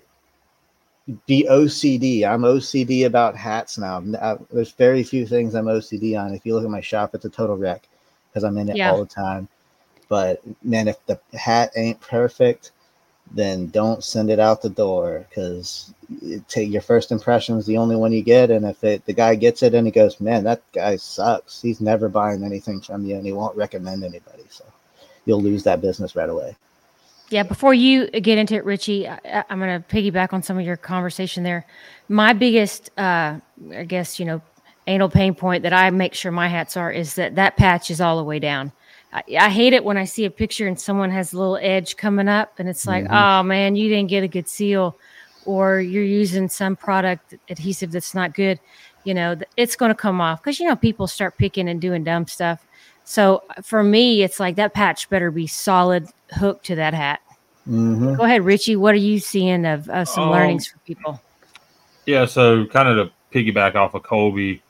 Speaker 2: Be O C D. I'm O C D about hats now. There's very few things I'm O C D on. If you look at my shop, it's a total wreck because I'm in it
Speaker 1: Yeah.
Speaker 2: all the time. But man, if the hat ain't perfect, then don't send it out the door because take your first impression is the only one you get. And if it, the guy gets it and he goes, man, that guy sucks, he's never buying anything from you and he won't recommend anybody. So you'll lose that business right away.
Speaker 1: Yeah, before you get into it, Richie, I, I'm going to piggyback on some of your conversation there. My biggest, uh, I guess, you know, anal pain point that I make sure my hats are is that that patch is all the way down. I, I hate it when I see a picture and someone has a little edge coming up and it's like,
Speaker 2: Mm-hmm.
Speaker 1: oh, man, you didn't get a good seal, or you're using some product adhesive that's not good. You know, it's going to come off because, you know, people start picking and doing dumb stuff. So for me, it's like that patch better be solid hooked to that hat.
Speaker 2: Mm-hmm.
Speaker 1: Go ahead, Richie. What are you seeing of, of some um, learnings for people?
Speaker 3: Yeah, so kind of to piggyback off of Colby,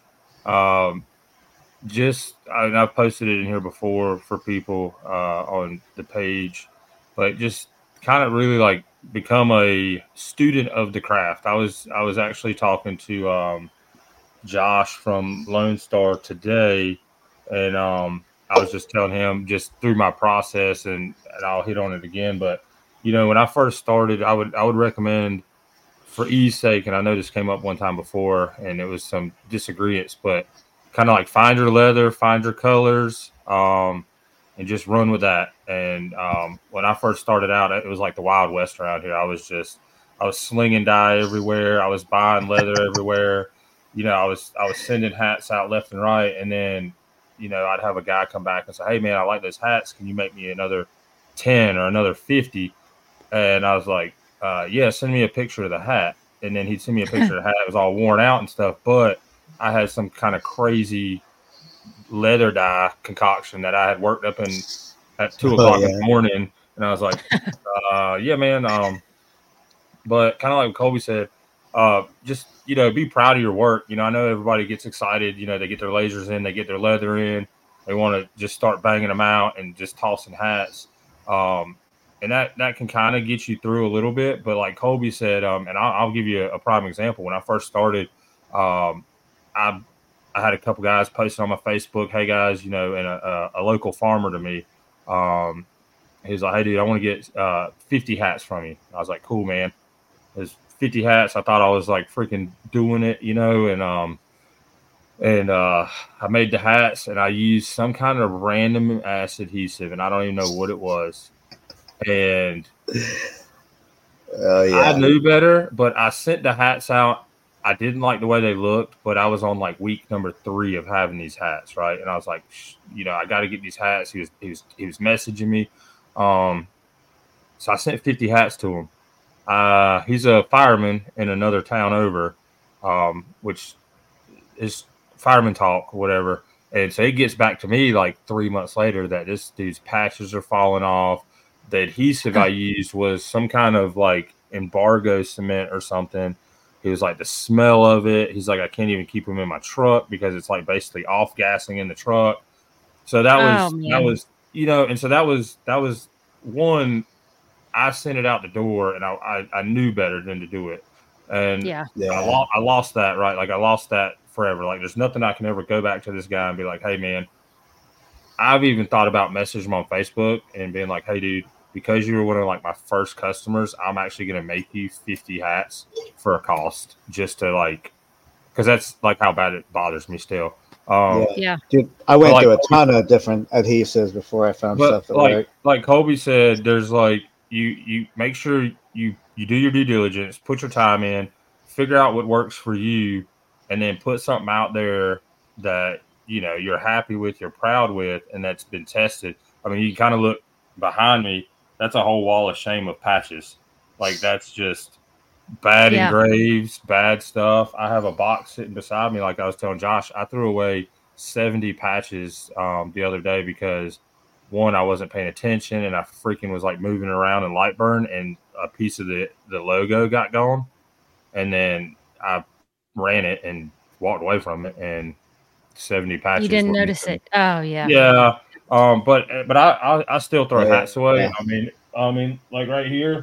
Speaker 3: um, just I, I've posted it in here before for people uh, on the page, but just kind of really like become a student of the craft. I was I was actually talking to um, Josh from Lone Star today, and um, I was just telling him just through my process, and, and I'll hit on it again. But you know, when I first started, I would I would recommend, for ease sake, and I know this came up one time before, and it was some disagreements, but kind of like find your leather, find your colors, um, and just run with that. And um, when I first started out, it was like the Wild West around here. I was just I was slinging dye everywhere. I was buying leather everywhere. You know, I was I was sending hats out left and right, and then, you know, I'd have a guy come back and say, "Hey, man, I like those hats. Can you make me another ten or another fifty?" And I was like, uh, "Yeah, send me a picture of the hat." And then he'd send me a picture of the hat. It was all worn out and stuff, but I had some kind of crazy leather dye concoction that I had worked up in at two o'clock oh, yeah. in the morning, and I was like, uh, "Yeah, man." Um, but kind of like Colby said, uh, just, you know, be proud of your work. You know, I know everybody gets excited. You know, they get their lasers in, they get their leather in, they want to just start banging them out and just tossing hats. Um, and that, that can kind of get you through a little bit. But like Colby said, um, and I'll, I'll give you a, a prime example. When I first started, um, I I had a couple guys posting on my Facebook, "Hey guys, you know," and a, a, a local farmer to me, um, he was like, "Hey dude, I want to get uh, fifty hats from you." I was like, "Cool, man." There's fifty hats. I thought I was like freaking doing it, you know, and um, and uh, I made the hats, and I used some kind of random ass adhesive, and I don't even know what it was. And
Speaker 2: oh, yeah.
Speaker 3: I knew better, but I sent the hats out. I didn't like the way they looked, but I was on like week number three of having these hats, right? And I was like, you know, I got to get these hats. He was he was he was messaging me, um, so I sent fifty hats to him. Uh, he's a fireman in another town over, um, which is fireman talk, whatever. And so he gets back to me like three months later that this dude's patches are falling off. The adhesive I used was some kind of like embargo cement or something. He was like, the smell of it. He's like, I can't even keep them in my truck because it's like basically off gassing in the truck. So that was, oh, that was, you know, and so that was, that was one, I sent it out the door, and I, I, I knew better than to do it. And
Speaker 1: yeah,
Speaker 2: yeah.
Speaker 3: I, lo- I lost that, right? Like I lost that forever. Like there's nothing I can ever go back to this guy and be like, "Hey man," I've even thought about messaging him on Facebook and being like, "Hey dude, because you were one of like my first customers, I'm actually going to make you fifty hats for a cost just to like, because that's like how bad it bothers me still." Um,
Speaker 1: yeah. yeah,
Speaker 2: dude, I went
Speaker 3: like,
Speaker 2: through a ton of different adhesives before I found
Speaker 3: but
Speaker 2: stuff that
Speaker 3: like,
Speaker 2: worked.
Speaker 3: like Colby said, there's like, you, you make sure you, you do your due diligence, put your time in, figure out what works for you, and then put something out there that, you know, you're happy with, you're proud with, and that's been tested. I mean, you kind of look behind me. that's a whole wall of shame of patches. Like that's just bad
Speaker 1: Yeah.
Speaker 3: engraves, bad stuff. I have a box sitting beside me. Like I was telling Josh, I threw away seventy patches um, the other day because one, I wasn't paying attention and I freaking was like moving around in Lightburn and a piece of the, the logo got gone. And then I ran it and walked away from it and seventy patches.
Speaker 1: You didn't
Speaker 3: were
Speaker 1: notice
Speaker 3: missing.
Speaker 1: it. Oh yeah.
Speaker 3: Yeah. Um, but but I, I I still throw
Speaker 2: Yeah,
Speaker 3: hats away.
Speaker 2: yeah.
Speaker 3: I mean I mean like right here,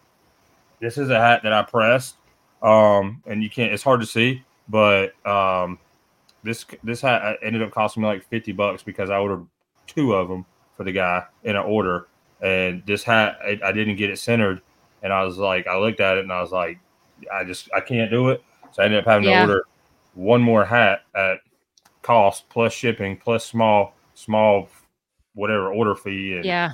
Speaker 3: this is a hat that I pressed. Um, and you can't. It's hard to see, but um, this this hat ended up costing me like fifty bucks because I ordered two of them for the guy in an order. And this hat, I, I didn't get it centered, and I was like, I looked at it and I was like, I just I can't do it. So I ended up having
Speaker 1: Yeah.
Speaker 3: to order one more hat at cost plus shipping plus small small whatever order fee. And,
Speaker 1: Yeah.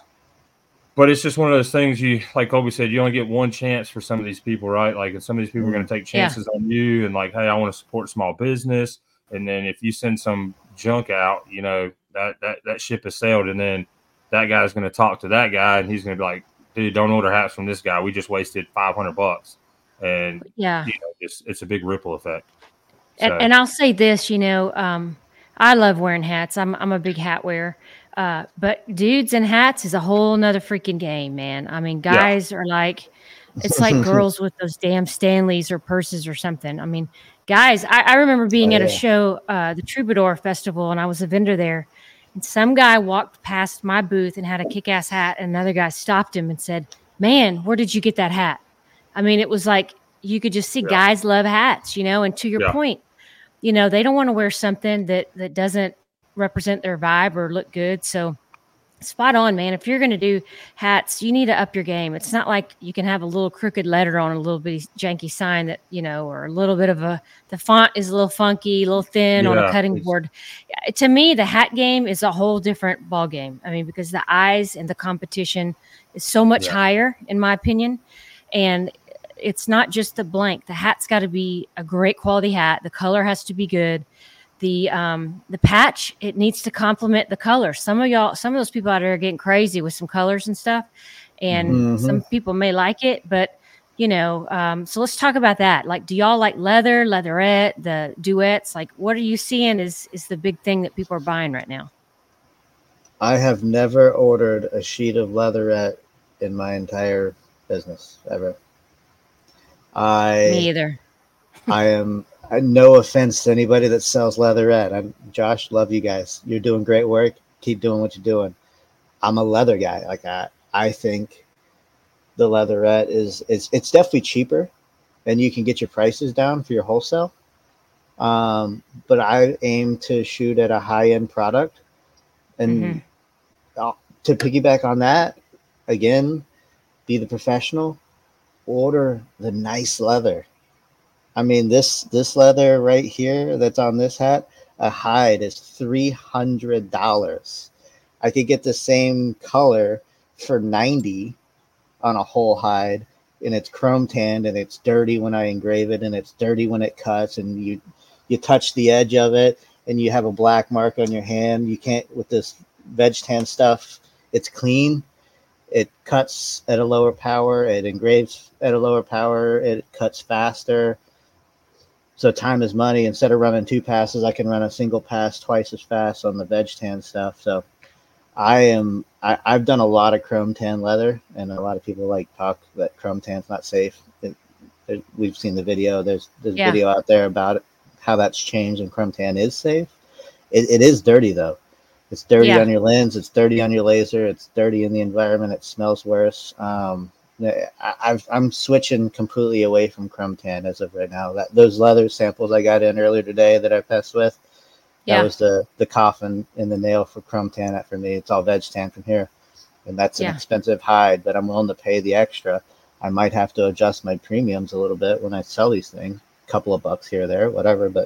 Speaker 3: but it's just one of those things you, like Colby said, you only get one chance for some of these people, right? Like, and some of these people are going to take chances yeah. on you and like, hey, I want to support small business. And then if you send some junk out, you know, that, that, that ship has sailed. And then that guy's going to talk to that guy and he's going to be like, dude, don't order hats from this guy. We just wasted five hundred bucks. And
Speaker 1: yeah,
Speaker 3: you know, it's, it's a big ripple effect.
Speaker 1: So. And, and I'll say this, you know, um, I love wearing hats. I'm, I'm a big hat wearer. Uh, but dudes and hats is a whole nother freaking game, man. I mean, guys yeah. are like, it's like girls with those damn Stanleys or purses or something. I mean, guys, I, I remember being oh, at yeah. a show, uh, the Troubadour Festival, and I was a vendor there. And some guy walked past my booth and had a kick-ass hat, and another guy stopped him and said, man, where did you get that hat? I mean, it was like you could just see yeah. guys love hats, you know, and to your yeah. point, you know, they don't want to wear something that, that doesn't represent their vibe or look good. So spot on, man. If you're going to do hats, you need to up your game. It's not like you can have a little crooked letter on a little bitty janky sign that, you know, or a little bit of a, the font is a little funky, a little thin yeah, on a cutting please. board. To me, the hat game is a whole different ball game. I mean, because the eyes and the competition is so much yeah. higher, in my opinion. And it's not just the blank. The hat's got to be a great quality hat. The color has to be good. The um the patch, it needs to complement the color. Some of y'all, some of those people out there are getting crazy with some colors and stuff, and mm-hmm. some people may like it, but you know, um, so let's talk about that. Like, do y'all like leather, leatherette, the duets? Like, what are you seeing is is the big thing that people are buying right now?
Speaker 2: I have never ordered a sheet of leatherette in my entire business ever. I
Speaker 1: me either.
Speaker 2: I am. No offense to anybody that sells leatherette. I'm Josh. Love you guys. You're doing great work. Keep doing what you're doing. I'm a leather guy. Like I, I think the leatherette is it's it's definitely cheaper, and you can get your prices down for your wholesale. Um, but I aim to shoot at a high end product, and mm-hmm. to piggyback on that, again, be the professional. Order the nice leather. I mean, this this leather right here that's on this hat, a hide is three hundred dollars. I could get the same color for ninety dollars on a whole hide, and it's chrome tanned, and it's dirty when I engrave it, and it's dirty when it cuts, and you you touch the edge of it, and you have a black mark on your hand. You can't, with this veg tan stuff, it's clean. It cuts at a lower power. It engraves at a lower power. It cuts faster. So time is money. Instead of running two passes, I can run a single pass twice as fast on the veg tan stuff. So I am, I, I've done a lot of chrome tan leather, and a lot of people like talk that chrome tan's not safe. It, it, we've seen the video. There's there's yeah. video out there about it, how that's changed, and chrome tan is safe. It, it is dirty though. It's dirty yeah. on your lens. It's dirty on your laser. It's dirty in the environment. It smells worse. Um, I've, I'm switching completely away from chrome tan as of right now. That those leather samples I got in earlier today that I passed with, yeah. that was the the coffin in the nail for chrome tan. For me, it's all veg tan from here, and that's an yeah. expensive hide. But I'm willing to pay the extra. I might have to adjust my premiums a little bit when I sell these things, a couple of bucks here or there, whatever. But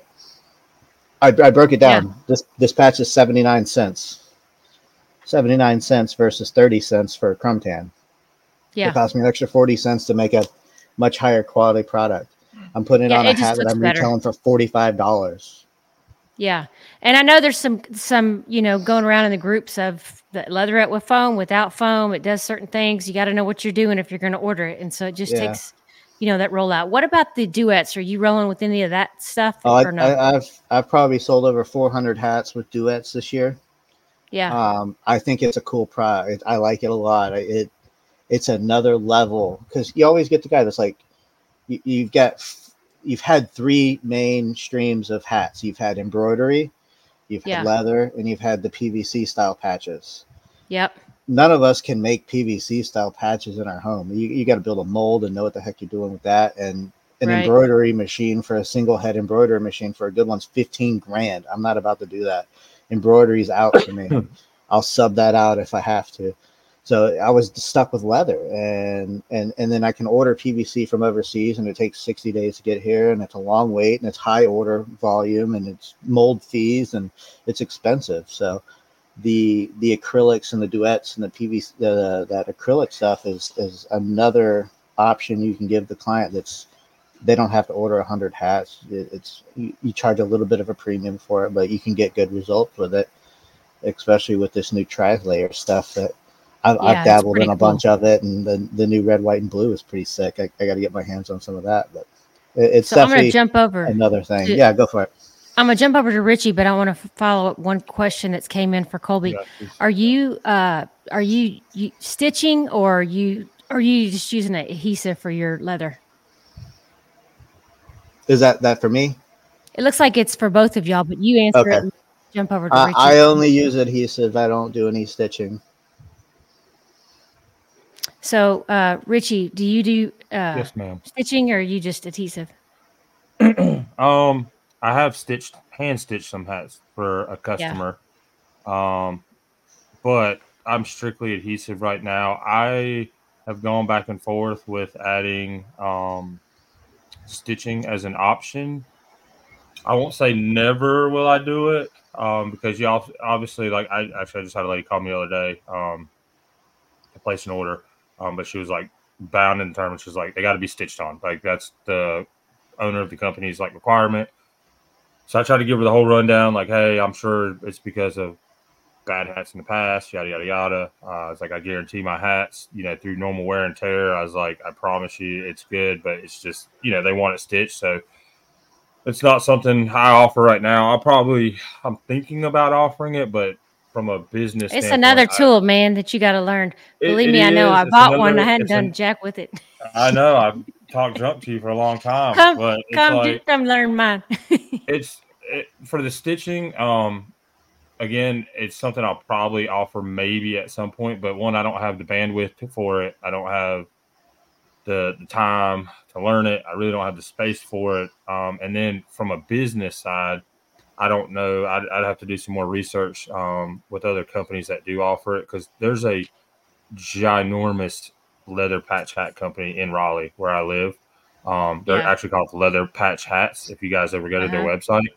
Speaker 2: I, I broke it down. Yeah. This this patch is seventy-nine cents, seventy-nine cents versus thirty cents for chrome tan.
Speaker 1: Yeah.
Speaker 2: It cost me an extra forty cents to make a much higher quality product. I'm putting it yeah, on a it hat that I'm better. retailing for forty-five dollars.
Speaker 1: Yeah. And I know there's some, some, you know, going around in the groups of the leatherette with foam, without foam. It does certain things. You got to know what you're doing if you're going to order it. And so it just
Speaker 2: Yeah.
Speaker 1: takes, you know, that rollout. What about the duets? Are you rolling with any of that stuff
Speaker 2: Oh, I,
Speaker 1: or no?
Speaker 2: I, I've I've probably sold over four hundred hats with duets this year.
Speaker 1: Yeah.
Speaker 2: Um, I think it's a cool product. I like it a lot. It it's another level because you always get the guy that's like, you, you've got you've had three main streams of hats. You've had embroidery, you've
Speaker 1: Yeah.
Speaker 2: had leather, and you've had the P V C style patches.
Speaker 1: Yep.
Speaker 2: None of us can make P V C style patches in our home. You you got to build a mold and know what the heck you're doing with that. And an
Speaker 1: Right.
Speaker 2: embroidery machine for a single head embroidery machine for a good one's fifteen grand. I'm not about to do that. Embroidery's out for me. I'll sub that out if I have to. So I was stuck with leather, and and and then I can order P V C from overseas, and it takes sixty days to get here, and it's a long wait, and it's high order volume, and it's mold fees, and it's expensive. So the the acrylics and the duets and the P V C, uh, that acrylic stuff is is another option you can give the client. That's they don't have to order a hundred hats. It, it's you, you charge a little bit of a premium for it, but you can get good results with it, especially with this new tri-layer stuff that I've,
Speaker 1: Yeah,
Speaker 2: I've
Speaker 1: it's
Speaker 2: dabbled
Speaker 1: pretty
Speaker 2: in a
Speaker 1: cool.
Speaker 2: bunch of it, and the the new red, white, and blue is pretty sick. I, I got to get my hands on some of that, but it, it's
Speaker 1: So I'm going to
Speaker 2: definitely
Speaker 1: jump over.
Speaker 2: another thing.
Speaker 1: to-
Speaker 2: Yeah, go for it.
Speaker 1: I'm going to jump over to Richie, but I want to follow up one question that's came in for Colby.
Speaker 3: Yeah, it's-
Speaker 1: Are you uh are you, you stitching, or are you are you just using an adhesive for your leather?
Speaker 2: Is that that for me?
Speaker 1: It looks like it's for both of y'all, but you answer
Speaker 2: Okay.
Speaker 1: it and jump over to
Speaker 2: Uh,
Speaker 1: Richie.
Speaker 2: I only use adhesive. I don't do any stitching.
Speaker 1: So, uh, Richie, do you do uh,
Speaker 3: yes, ma'am.
Speaker 1: stitching, or are you just adhesive?
Speaker 3: Um, I have stitched, hand stitched some hats for a customer. Um, but I'm strictly adhesive right now. I have gone back and forth with adding um, stitching as an option. I won't say never will I do it um, because you obviously, like, I actually I just had a lady call me the other day um, to place an order, um, but she was like bound and determined. She was like, they got to be stitched on. Like, that's the owner of the company's like requirement. So I tried to give her the whole rundown, like, hey, I'm sure it's because of bad hats in the past, yada, yada, yada. Uh, I was like, I guarantee my hats, you know, through normal wear and tear. I was like, I promise you it's good, but it's just, you know, they want it stitched. So it's not something I offer right now. I'll probably, I'm thinking about offering it, but from a business
Speaker 1: It's
Speaker 3: standpoint,
Speaker 1: another
Speaker 3: I-
Speaker 1: tool, man, that you got to learn.
Speaker 3: it-
Speaker 1: Believe
Speaker 3: it
Speaker 1: me, I know.
Speaker 3: is.
Speaker 1: I
Speaker 3: It's
Speaker 1: bought one. I
Speaker 3: another-
Speaker 1: hadn't
Speaker 3: it's
Speaker 1: done
Speaker 3: an-
Speaker 1: jack with it.
Speaker 3: I know I've talked junk to you for a long time,
Speaker 1: Come,
Speaker 3: but it's
Speaker 1: come,
Speaker 3: like,
Speaker 1: do, come learn mine.
Speaker 3: it's it, for the stitching. Um, again, it's something I'll probably offer maybe at some point, but one, I don't have the bandwidth for it. I don't have the the time to learn it. I really don't have the space for it. Um, and then from a business side, I don't know. I'd, I'd have to do some more research um, with other companies that do offer it, because there's a ginormous leather patch hat company in Raleigh where I live. Um, they're
Speaker 1: Yeah.
Speaker 3: actually called Leather Patch Hats, if you guys ever go to their
Speaker 1: Uh-huh.
Speaker 3: website.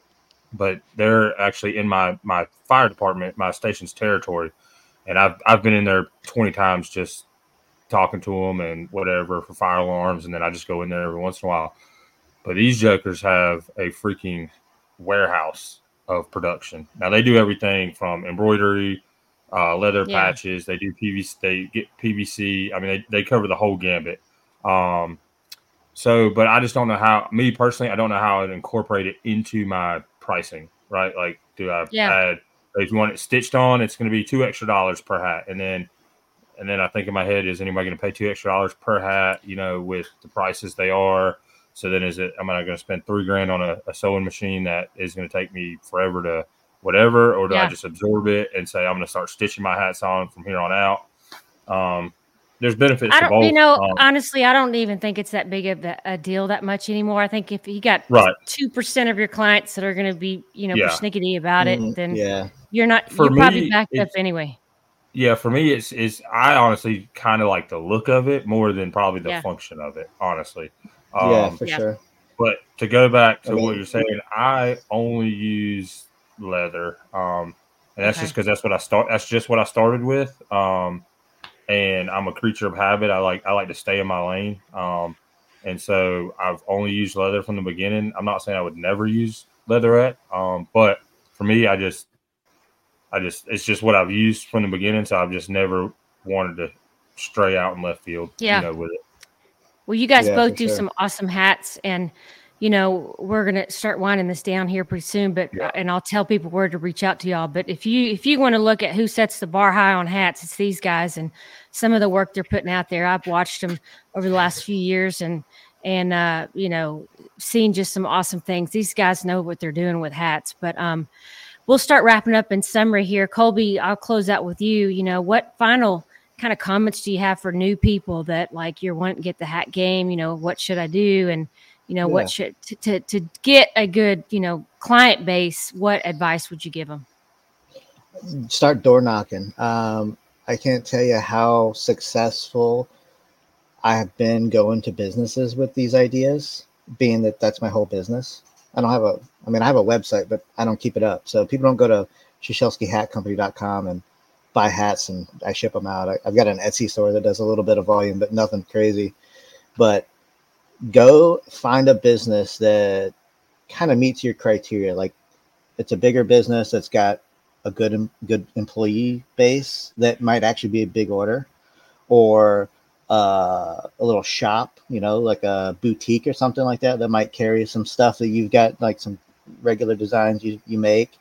Speaker 3: But they're actually in my my fire department, my station's territory, and I've I've been in there twenty times just talking to them and whatever for fire alarms, and then I just go in there every once in a while. But these jokers have a freaking warehouse of production. Now they do everything from embroidery, uh, leather
Speaker 1: Yeah.
Speaker 3: patches. They do P V C. They get P V C. I mean, they, they cover the whole gambit. Um, so, but I just don't know how. Me personally, I don't know how I'd incorporate it into my pricing. Right? Like, do I
Speaker 1: Yeah.
Speaker 3: add? If you want it stitched on, it's going to be two extra dollars per hat, and then and then I think in my head, is anybody going to pay two extra dollars per hat? You know, with the prices they are. So then, is it? Am I going to spend three grand on a, a sewing machine that is going to take me forever to whatever, or do
Speaker 1: Yeah.
Speaker 3: I just absorb it and say I'm going to start stitching my hats on from here on out? Um, there's benefits
Speaker 1: I
Speaker 3: to
Speaker 1: don't,
Speaker 3: both.
Speaker 1: you know,
Speaker 3: um,
Speaker 1: honestly, I don't even think it's that big of a, a deal that much anymore. I think if you got
Speaker 3: Right.
Speaker 1: two percent of your clients that are going to be, you know,
Speaker 3: Yeah.
Speaker 1: persnickety about it,
Speaker 2: Mhm,
Speaker 1: then
Speaker 2: yeah.
Speaker 1: you're not,
Speaker 3: For
Speaker 1: you're probably
Speaker 3: me,
Speaker 1: backed up
Speaker 3: it's-
Speaker 1: anyway.
Speaker 3: Yeah, for me, it's is I honestly kind of like the look of it more than probably the
Speaker 1: Yeah.
Speaker 3: function of it. Honestly,
Speaker 2: Yeah,
Speaker 3: um,
Speaker 2: for
Speaker 1: Yeah.
Speaker 2: sure.
Speaker 3: But to go back to
Speaker 2: I mean-
Speaker 3: what you're saying, I only use leather, um, and that's
Speaker 1: Okay.
Speaker 3: just because that's what I start. That's just what I started with, um, and I'm a creature of habit. I like I like to stay in my lane, um, and so I've only used leather from the beginning. I'm not saying I would never use leatherette. Um, but for me, I just, I just, it's just what I've used from the beginning. So I've just never wanted to stray out in left field,
Speaker 1: Yeah.
Speaker 3: you know, with it.
Speaker 1: Well, you guys
Speaker 2: Yeah,
Speaker 1: both
Speaker 2: for
Speaker 1: do
Speaker 2: sure.
Speaker 1: some awesome hats, and you know we're gonna start winding this down here pretty soon. But
Speaker 3: Yeah.
Speaker 1: and I'll tell people where to reach out to y'all. But if you if you want to look at who sets the bar high on hats, it's these guys, and some of the work they're putting out there. I've watched them over the last few years, and and uh, you know seen just some awesome things. These guys know what they're doing with hats. But um, we'll start wrapping up in summary here. Colby, I'll close out with you. You know, what final kind of comments do you have for new people that like you're wanting to get the hat game? You know, what should I do? And, you know,
Speaker 2: Yeah.
Speaker 1: what should to, to, to get a good, you know, client base, what advice would you give them?
Speaker 2: Start door knocking. Um, I can't tell you how successful I have been going to businesses with these ideas, being that that's my whole business. I don't have a, I mean, I have a website, but I don't keep it up. So people don't go to Shieszelski Hat Company dot com and buy hats and I ship them out. I, I've got an Etsy store that does a little bit of volume, but nothing crazy. But go find a business that kind of meets your criteria. Like it's a bigger business that's got a good, good employee base that might actually be a big order, or uh, a little shop, you know, like a boutique or something like that, that might carry some stuff that you've got, like some regular designs you, you make.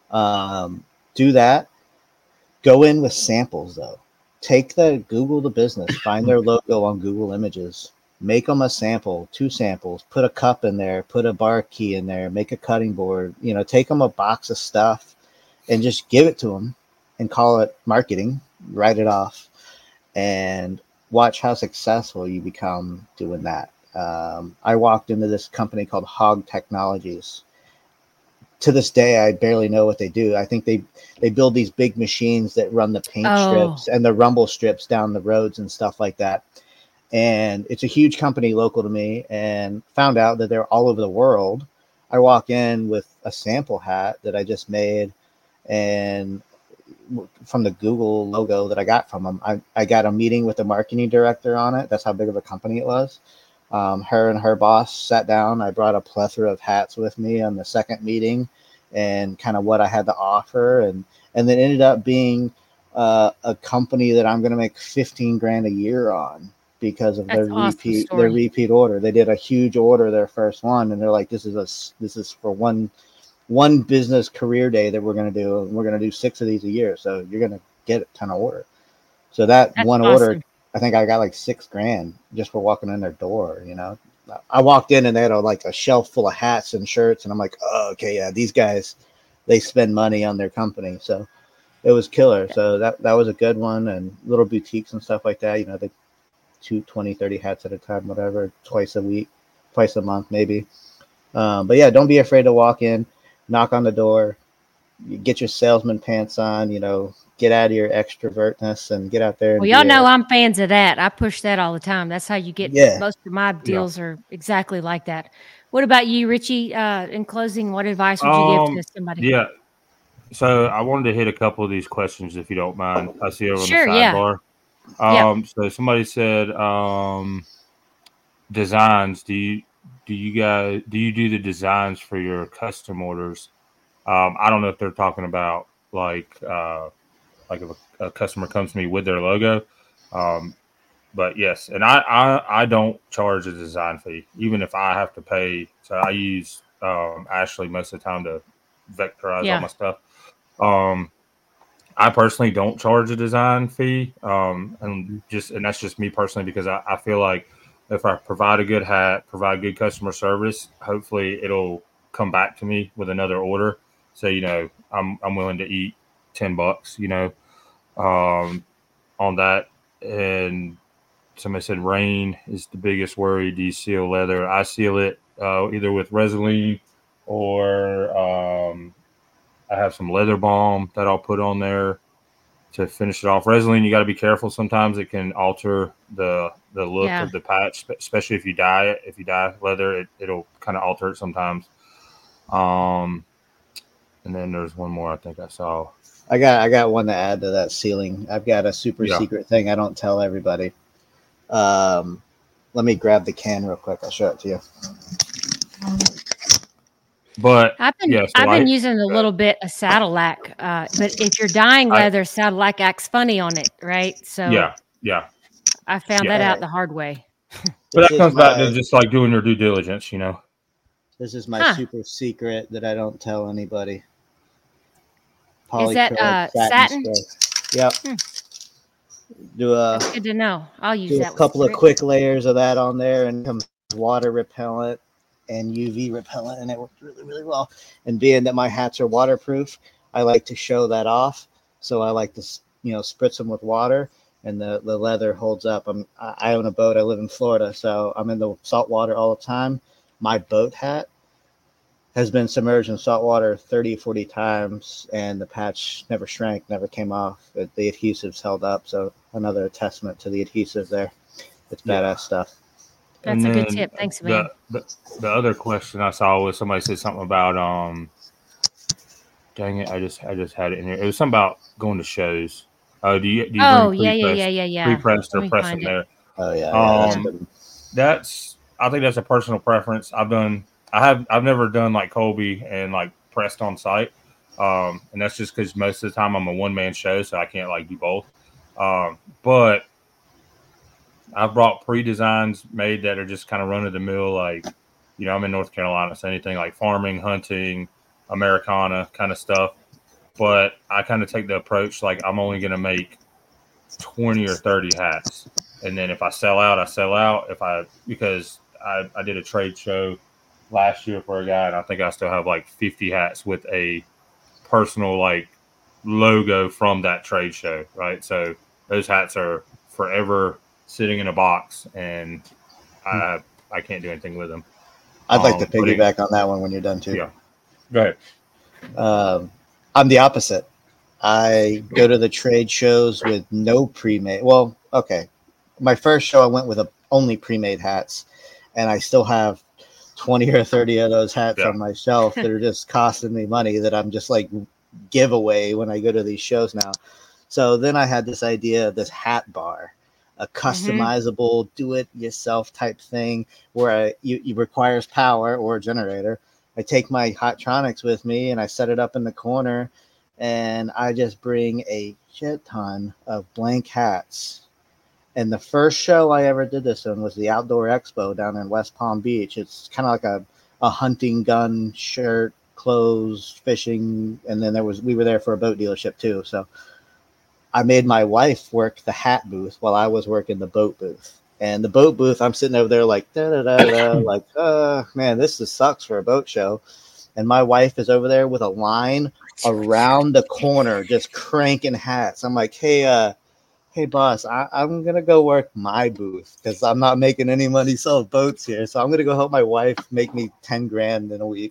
Speaker 2: Um, do that. Go in with samples though. Take the Google the business, find their logo on Google Images, make them a sample, two samples, put a cup in there, put a bar key in there, make a cutting board, you know, take them a box of stuff and just give it to them and call it marketing, write it off, and watch how successful you become doing that. Um, I walked into this company called Hog Technologies. To this day, I barely know what they do. I think they, they build these big machines that run the paint
Speaker 1: Oh.
Speaker 2: strips and the rumble strips down the roads and stuff like that. And it's a huge company local to me, and found out that they're all over the world. I walk in with a sample hat that I just made, and from the Google logo that I got from them, I, I got a meeting with the marketing director on it. That's how big of a company it was. Um, her and her boss sat down. I brought a plethora of hats with me on the second meeting, and kind of what I had to offer, and and then ended up being uh, a company that I'm going to make fifteen grand a year on because of
Speaker 1: That's
Speaker 2: their
Speaker 1: an awesome
Speaker 2: repeat
Speaker 1: story.
Speaker 2: their repeat order. They did a huge order, their first one, and they're like, this is a this is for one one business career day that we're going to do, and we're going to do six of these a year. So you're going to get a ton of order. So that
Speaker 1: That's
Speaker 2: one
Speaker 1: awesome.
Speaker 2: order, I think I got like six grand just for walking in their door. You know, I walked in and they had a, like a shelf full of hats and shirts, and I'm like, oh, okay, yeah, these guys, they spend money on their company. So it was killer. So that, that was a good one. And little boutiques and stuff like that, you know, they two, twenty, thirty hats at a time, whatever, twice a week, twice a month, maybe. Um, but yeah, don't be afraid to walk in, knock on the door, you get your salesman pants on, you know, get out of your extrovertness and get out there. And
Speaker 1: Well, y'all
Speaker 2: be
Speaker 1: know
Speaker 2: a,
Speaker 1: I'm fans of that. I push that all the time. That's how you get
Speaker 2: Yeah.
Speaker 1: most of my deals are exactly like that. What about you, Richie? Uh, in closing, what advice would you
Speaker 3: Um,
Speaker 1: give to somebody?
Speaker 3: yeah. So I wanted to hit a couple of these questions, if you don't mind. I see over
Speaker 1: Sure,
Speaker 3: on the
Speaker 1: yeah.
Speaker 3: sidebar.
Speaker 1: Yeah.
Speaker 3: Um, so somebody said, um, designs. Do you do you guys do you do the designs for your custom orders? Um, I don't know if they're talking about like uh, like if a, a customer comes to me with their logo. Um, but yes, and I, I I don't charge a design fee, even if I have to pay. So I use um, Ashley most of the time to vectorize
Speaker 1: Yeah.
Speaker 3: all my stuff. Um, I personally don't charge a design fee, um, and just and that's just me personally, because I, I feel like if I provide a good hat, provide good customer service, hopefully it'll come back to me with another order. So you know, I'm I'm willing to eat ten bucks, you know, um, on that. And somebody said rain is the biggest worry. Do you seal leather? I seal it uh, either with Resolene or um, I have some leather balm that I'll put on there to finish it off. Resolene, you got to be careful. Sometimes it can alter the the look
Speaker 1: Yeah.
Speaker 3: of the patch, especially if you dye it. If you dye leather, it, it'll kind of alter it sometimes. Um, and then there's one more I think I saw.
Speaker 2: I got I got one to add to that ceiling. I've got a super
Speaker 3: Yeah.
Speaker 2: secret thing I don't tell everybody. Um, let me grab the can real quick. I'll show it to you.
Speaker 3: But
Speaker 1: I've been
Speaker 3: yeah, so
Speaker 1: I've been
Speaker 3: I,
Speaker 1: using a little bit of Saddle-Lac, uh, but if you're dyeing
Speaker 3: I
Speaker 1: leather, Saddle-Lac acts funny on it, right? So
Speaker 3: yeah, yeah,
Speaker 1: I found
Speaker 3: yeah.
Speaker 1: that
Speaker 2: All
Speaker 1: out
Speaker 2: right.
Speaker 1: the hard way.
Speaker 3: But
Speaker 2: This
Speaker 3: that
Speaker 2: is
Speaker 3: comes back to
Speaker 2: my
Speaker 3: just like doing your due diligence, you know.
Speaker 2: this is my
Speaker 1: Huh?
Speaker 2: super secret that I don't tell anybody.
Speaker 1: Is that
Speaker 2: Polycrylic
Speaker 1: uh,
Speaker 2: satin
Speaker 1: satin?
Speaker 2: spray. Yep.
Speaker 1: Hmm,
Speaker 2: Do a
Speaker 1: that's good to know. I'll use
Speaker 2: do a
Speaker 1: that with
Speaker 2: couple of
Speaker 1: Rich.
Speaker 2: quick layers of that on there, and it comes water repellent and U V repellent, and it worked really, really well. And being that my hats are waterproof, I like to show that off. So I like to, you know, spritz them with water, and the, the leather holds up. I'm I own a boat. I live in Florida, so I'm in the salt water all the time. My boat hat has been submerged in salt water thirty, forty times, and the patch never shrank, never came off. The, the adhesives held up. So another testament to the adhesive there. It's
Speaker 3: Yeah.
Speaker 2: badass stuff.
Speaker 1: That's
Speaker 3: And
Speaker 1: a good
Speaker 3: then
Speaker 1: tip. Thanks,
Speaker 3: the,
Speaker 1: man.
Speaker 3: the the other question I saw was somebody said something about um dang it, I just I just had it in here. It was something about going to shows. Oh, do you do you
Speaker 1: Oh,
Speaker 3: bring
Speaker 1: yeah, yeah, yeah,
Speaker 3: pre-pressed
Speaker 1: yeah, yeah.
Speaker 3: pre-pressed
Speaker 1: Let
Speaker 3: or
Speaker 1: me
Speaker 3: press them
Speaker 1: find it.
Speaker 3: there?
Speaker 2: Oh yeah, yeah, that's
Speaker 3: Um
Speaker 2: good.
Speaker 3: that's I think that's a personal preference. I've done I have I've never done like Colby and like pressed on site. Um and that's just because most of the time I'm a one man show, so I can't like do both. Um but I've brought pre-designs made that are just kind of run of the mill, like, you know, I'm in North Carolina, so anything like farming, hunting, Americana kind of stuff. But I kind of take the approach like I'm only going to make twenty or thirty hats. And then if I sell out, I sell out. If I, because I, I did a trade show last year for a guy, and I think I still have like fifty hats with a personal like logo from that trade show, right? So those hats are forever sitting in a box, and I I can't do anything with them.
Speaker 2: I'd like to
Speaker 3: Um, but it,
Speaker 2: piggyback on that one when you're done too.
Speaker 3: yeah, go ahead.
Speaker 2: Um, I'm the opposite. I go to the trade shows with no pre-made. Well, okay. My first show, I went with a, only pre-made hats, and I still have twenty or thirty of those hats
Speaker 3: Yeah.
Speaker 2: on my shelf that are just costing me money that I'm just like giveaway when I go to these shows now. So then I had this idea of this hat bar, a customizable, mm-hmm. do-it-yourself type thing where I, you, you requires power or a generator. I take my Hotronics with me and I set it up in the corner, and I just bring a shit ton of blank hats. And the first show I ever did this in was the Outdoor Expo down in West Palm Beach. It's kind of like a, a hunting gun, shirt, clothes, fishing, and then there was we were there for a boat dealership too. So I made my wife work the hat booth while I was working the boat booth. And the boat booth, I'm sitting over there like, da da da da, like, uh, man, this just sucks for a boat show. And my wife is over there with a line around the corner, just cranking hats. I'm like, hey, uh, hey, boss, I, I'm gonna go work my booth because I'm not making any money selling boats here. So I'm gonna go help my wife make me ten grand in a week.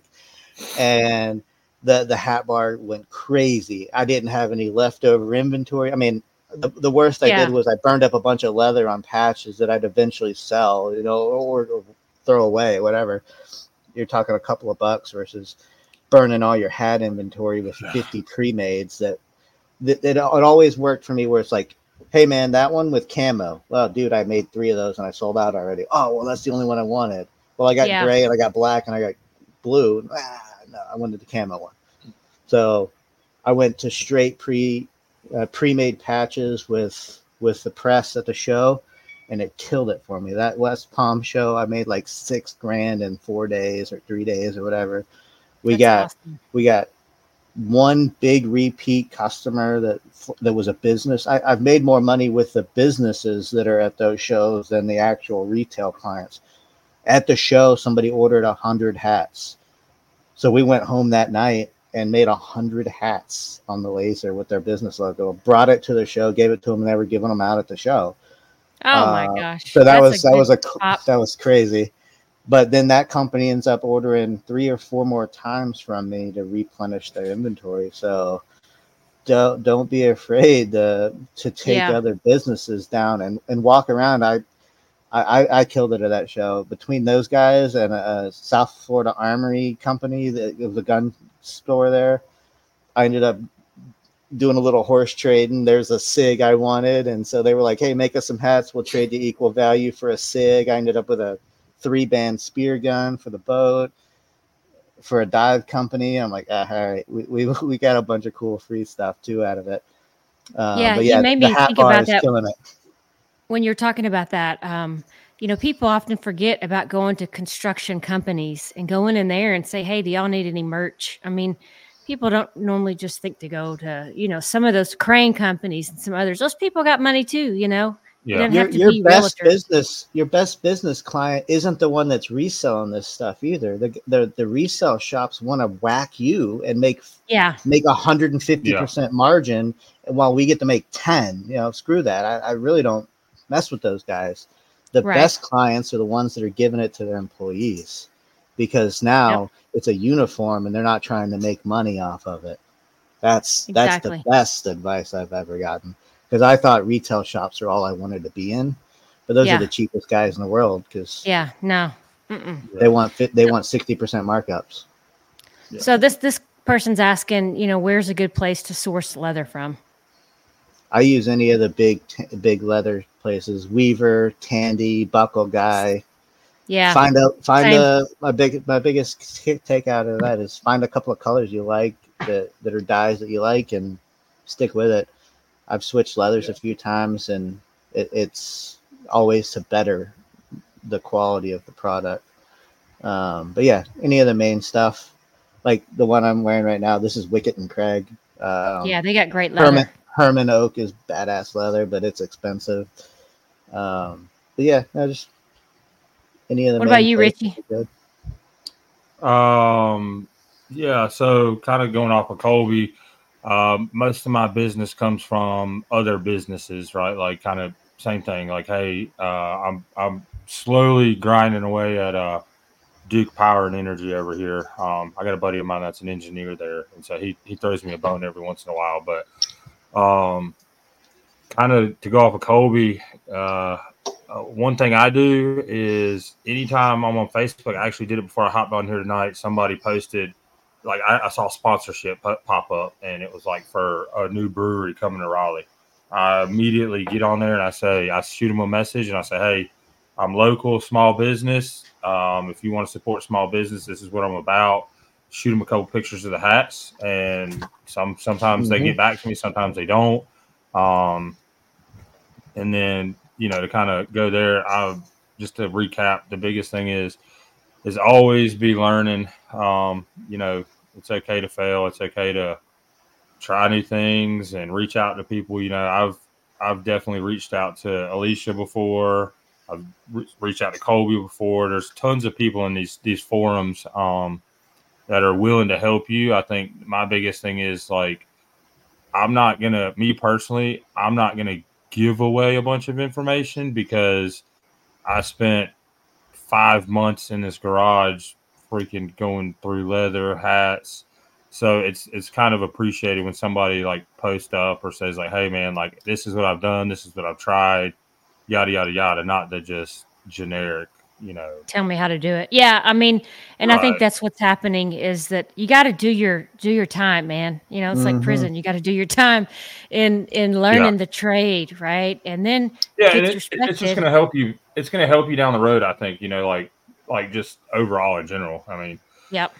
Speaker 2: And the the hat bar went crazy. I didn't have any leftover inventory. I mean, the, the worst I
Speaker 1: Yeah.
Speaker 2: did was I burned up a bunch of leather on patches that I'd eventually sell, you know, or, or throw away, whatever. You're talking a couple of bucks versus burning all your hat inventory with fifty pre-mades. That, that, that it always worked for me where it's like, hey man, that one with camo. Well, dude, I made three of those and I sold out already. Oh, well, that's the only one I wanted. Well, I got
Speaker 1: Yeah.
Speaker 2: gray and I got black and I got blue. Ah, no, I wanted the camo one. So I went to straight pre uh, pre-made patches with with the press at the show, and it killed it for me. That West Palm show, I made like six grand in four days or three days or whatever. We
Speaker 1: That's
Speaker 2: got
Speaker 1: awesome.
Speaker 2: we got one big repeat customer that that was a business. I, I've made more money with the businesses that are at those shows than the actual retail clients. At the show, somebody ordered a hundred hats. So we went home that night and made a hundred hats on the laser with their business logo, brought it to the show, gave it to them, and they were giving them out at the show.
Speaker 1: Oh my
Speaker 2: Uh,
Speaker 1: gosh.
Speaker 2: So that
Speaker 1: That's
Speaker 2: was
Speaker 1: a
Speaker 2: that was a
Speaker 1: top.
Speaker 2: that was crazy. But then that company ends up ordering three or four more times from me to replenish their inventory. So don't don't be afraid to to take
Speaker 1: Yeah.
Speaker 2: other businesses down and, and walk around. I, I I killed it at that show. Between those guys and a, a South Florida Armory company, that was a gun store there, I ended up doing a little horse trading. There's a SIG I wanted, and so they were like, hey, make us some hats, we'll trade you equal value for a SIG. I ended up with a three band spear gun for the boat. for a dive company. I'm like, ah, all right, we, we we got a bunch of cool free stuff too out of it. Um,
Speaker 1: Yeah,
Speaker 2: but
Speaker 1: you
Speaker 2: yeah,
Speaker 1: made
Speaker 2: the
Speaker 1: me
Speaker 2: hat
Speaker 1: think
Speaker 2: bar
Speaker 1: about
Speaker 2: is
Speaker 1: that
Speaker 2: killing it.
Speaker 1: when you're talking about that. Um, you know, people often forget about going to construction companies and going in there and say, hey, do y'all need any merch? I mean, people don't normally just think to go to, you know, some of those crane companies and some others. Those people got money too, you know.
Speaker 3: Yeah.
Speaker 1: You don't
Speaker 2: Your,
Speaker 1: have to
Speaker 2: your
Speaker 1: be
Speaker 2: best
Speaker 1: realtor.
Speaker 2: business, your best business client isn't the one that's reselling this stuff either. The the, the resale shops want to whack you and make
Speaker 1: Yeah.
Speaker 2: make a hundred and fifty
Speaker 3: Yeah.
Speaker 2: percent margin, while we get to make ten. You know, screw that. I, I really don't mess with those guys. The
Speaker 1: Right.
Speaker 2: best clients are the ones that are giving it to their employees, because now
Speaker 1: Yep.
Speaker 2: it's a uniform and they're not trying to make money off of it. That's
Speaker 1: Exactly.
Speaker 2: that's the best advice I've ever gotten, because I thought retail shops are all I wanted to be in, but those
Speaker 1: Yeah.
Speaker 2: are the cheapest guys in the world, because
Speaker 1: Yeah. No. Mm-mm.
Speaker 3: Yeah.
Speaker 2: they want fit, they want sixty percent markups.
Speaker 3: Yeah.
Speaker 1: So this this person's asking, you know, where's a good place to source leather from?
Speaker 2: I use any of the big t- big leather places: Weaver, Tandy, Buckle Guy.
Speaker 1: Yeah.
Speaker 2: Find out, find
Speaker 1: Same.
Speaker 2: a my big my biggest kick take out of that is find a couple of colors you like that that are dyes that you like and stick with it. I've switched leathers
Speaker 3: Yeah.
Speaker 2: a few times, and it, it's always to better the quality of the product. Um, but yeah, any of the main stuff, like the one I'm wearing right now, this is Wicket and Craig. Um,
Speaker 1: Yeah, they got great leather.
Speaker 2: Herman Herman Oak is badass leather, but it's expensive. Um, but yeah, no, just any of the.
Speaker 1: What
Speaker 2: main
Speaker 1: about you,
Speaker 2: places
Speaker 1: Richie?
Speaker 2: are good.
Speaker 3: Um, yeah, so kind of going off of Colby, um, most of my business comes from other businesses, right? Like kind of same thing. Like, hey, uh, I'm I'm slowly grinding away at uh, Duke Power and Energy over here. Um, I got a buddy of mine that's an engineer there, and so he he throws me a bone every once in a while. But um, kind of to go off of Colby, uh, uh, one thing I do is anytime I'm on Facebook, I actually did it before I hopped on here tonight. Somebody posted, like I, I saw sponsorship pop up, and it was like for a new brewery coming to Raleigh. I immediately get on there and I say, I shoot them a message and I say, hey, I'm local, small business. Um, if you want to support small business, this is what I'm about. Shoot them a couple pictures of the hats, and some sometimes
Speaker 2: Mhm.
Speaker 3: they get back to me, sometimes they don't. Um, and then, you know, to kind of go there, I just to recap, the biggest thing is is always be learning. Um, you know, it's okay to fail. It's okay to try new things and reach out to people. You know, I've I've definitely reached out to Alicia before. I've re- reached out to Colby before. There's tons of people in these these forums um, that are willing to help you. I think my biggest thing is like, I'm not gonna, me personally, I'm not gonna give away a bunch of information because I spent five months in this garage freaking going through leather hats. So it's it's kind of appreciated when somebody like posts up or says like, hey man, like this is what I've done, this is what I've tried, yada yada yada, not the just generic, you know.
Speaker 1: Tell me how to do it. Yeah, I mean, and I think
Speaker 3: Right.
Speaker 1: that's what's happening is that you got to do your do your time, man. You know, it's like
Speaker 2: Mhm.
Speaker 1: prison. You got to do your time in in learning the trade, right? And then
Speaker 3: Yeah,
Speaker 1: get
Speaker 3: and
Speaker 1: you
Speaker 3: it, it's just
Speaker 1: respected.
Speaker 3: gonna help you. It's gonna help you down the road, I think. You know, like like just overall in general. I mean,
Speaker 1: Yep.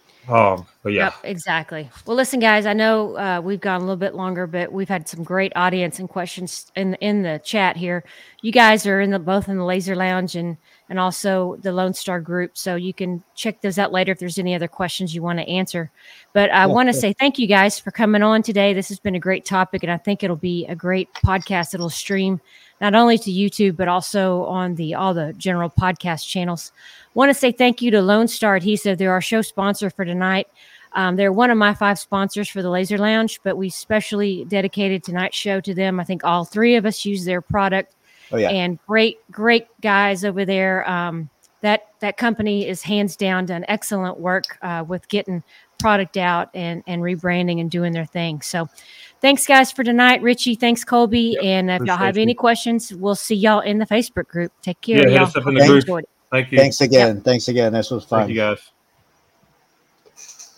Speaker 3: um, but yeah,
Speaker 1: Yep, exactly. Well, listen, guys, I know uh, we've gone a little bit longer, but we've had some great audience and questions in in the chat here. You guys are in the both in the Laser Lounge and and also the Lone Star group, so you can check those out later if there's any other questions you want to answer. But I
Speaker 2: Yeah,
Speaker 1: want to
Speaker 2: sure.
Speaker 1: say thank you guys for coming on today. This has been a great topic, and I think it'll be a great podcast that'll stream not only to YouTube but also on the all the general podcast channels. Want to say thank you to Lone Star Adhesive. They're our show sponsor for tonight. Um, they're one of my five sponsors for the Laser Lounge, but we specially dedicated tonight's show to them. I think all three of us use their product.
Speaker 2: Oh yeah.
Speaker 1: And great, great guys over there. Um, that that company is hands down done excellent work uh, with getting product out and, and rebranding and doing their thing. So thanks, guys, for tonight. Richie, thanks, Colby.
Speaker 3: Yep,
Speaker 1: and if y'all have
Speaker 3: appreciate
Speaker 1: any
Speaker 3: you.
Speaker 1: questions, we'll see y'all in the Facebook group. Take care,
Speaker 3: Yeah, hit
Speaker 1: y'all.
Speaker 3: us up in
Speaker 1: Hope
Speaker 3: the
Speaker 1: you
Speaker 3: group.
Speaker 1: enjoyed it.
Speaker 3: Thank you.
Speaker 2: Thanks again. Thanks again. This was fun.
Speaker 3: Thank you guys.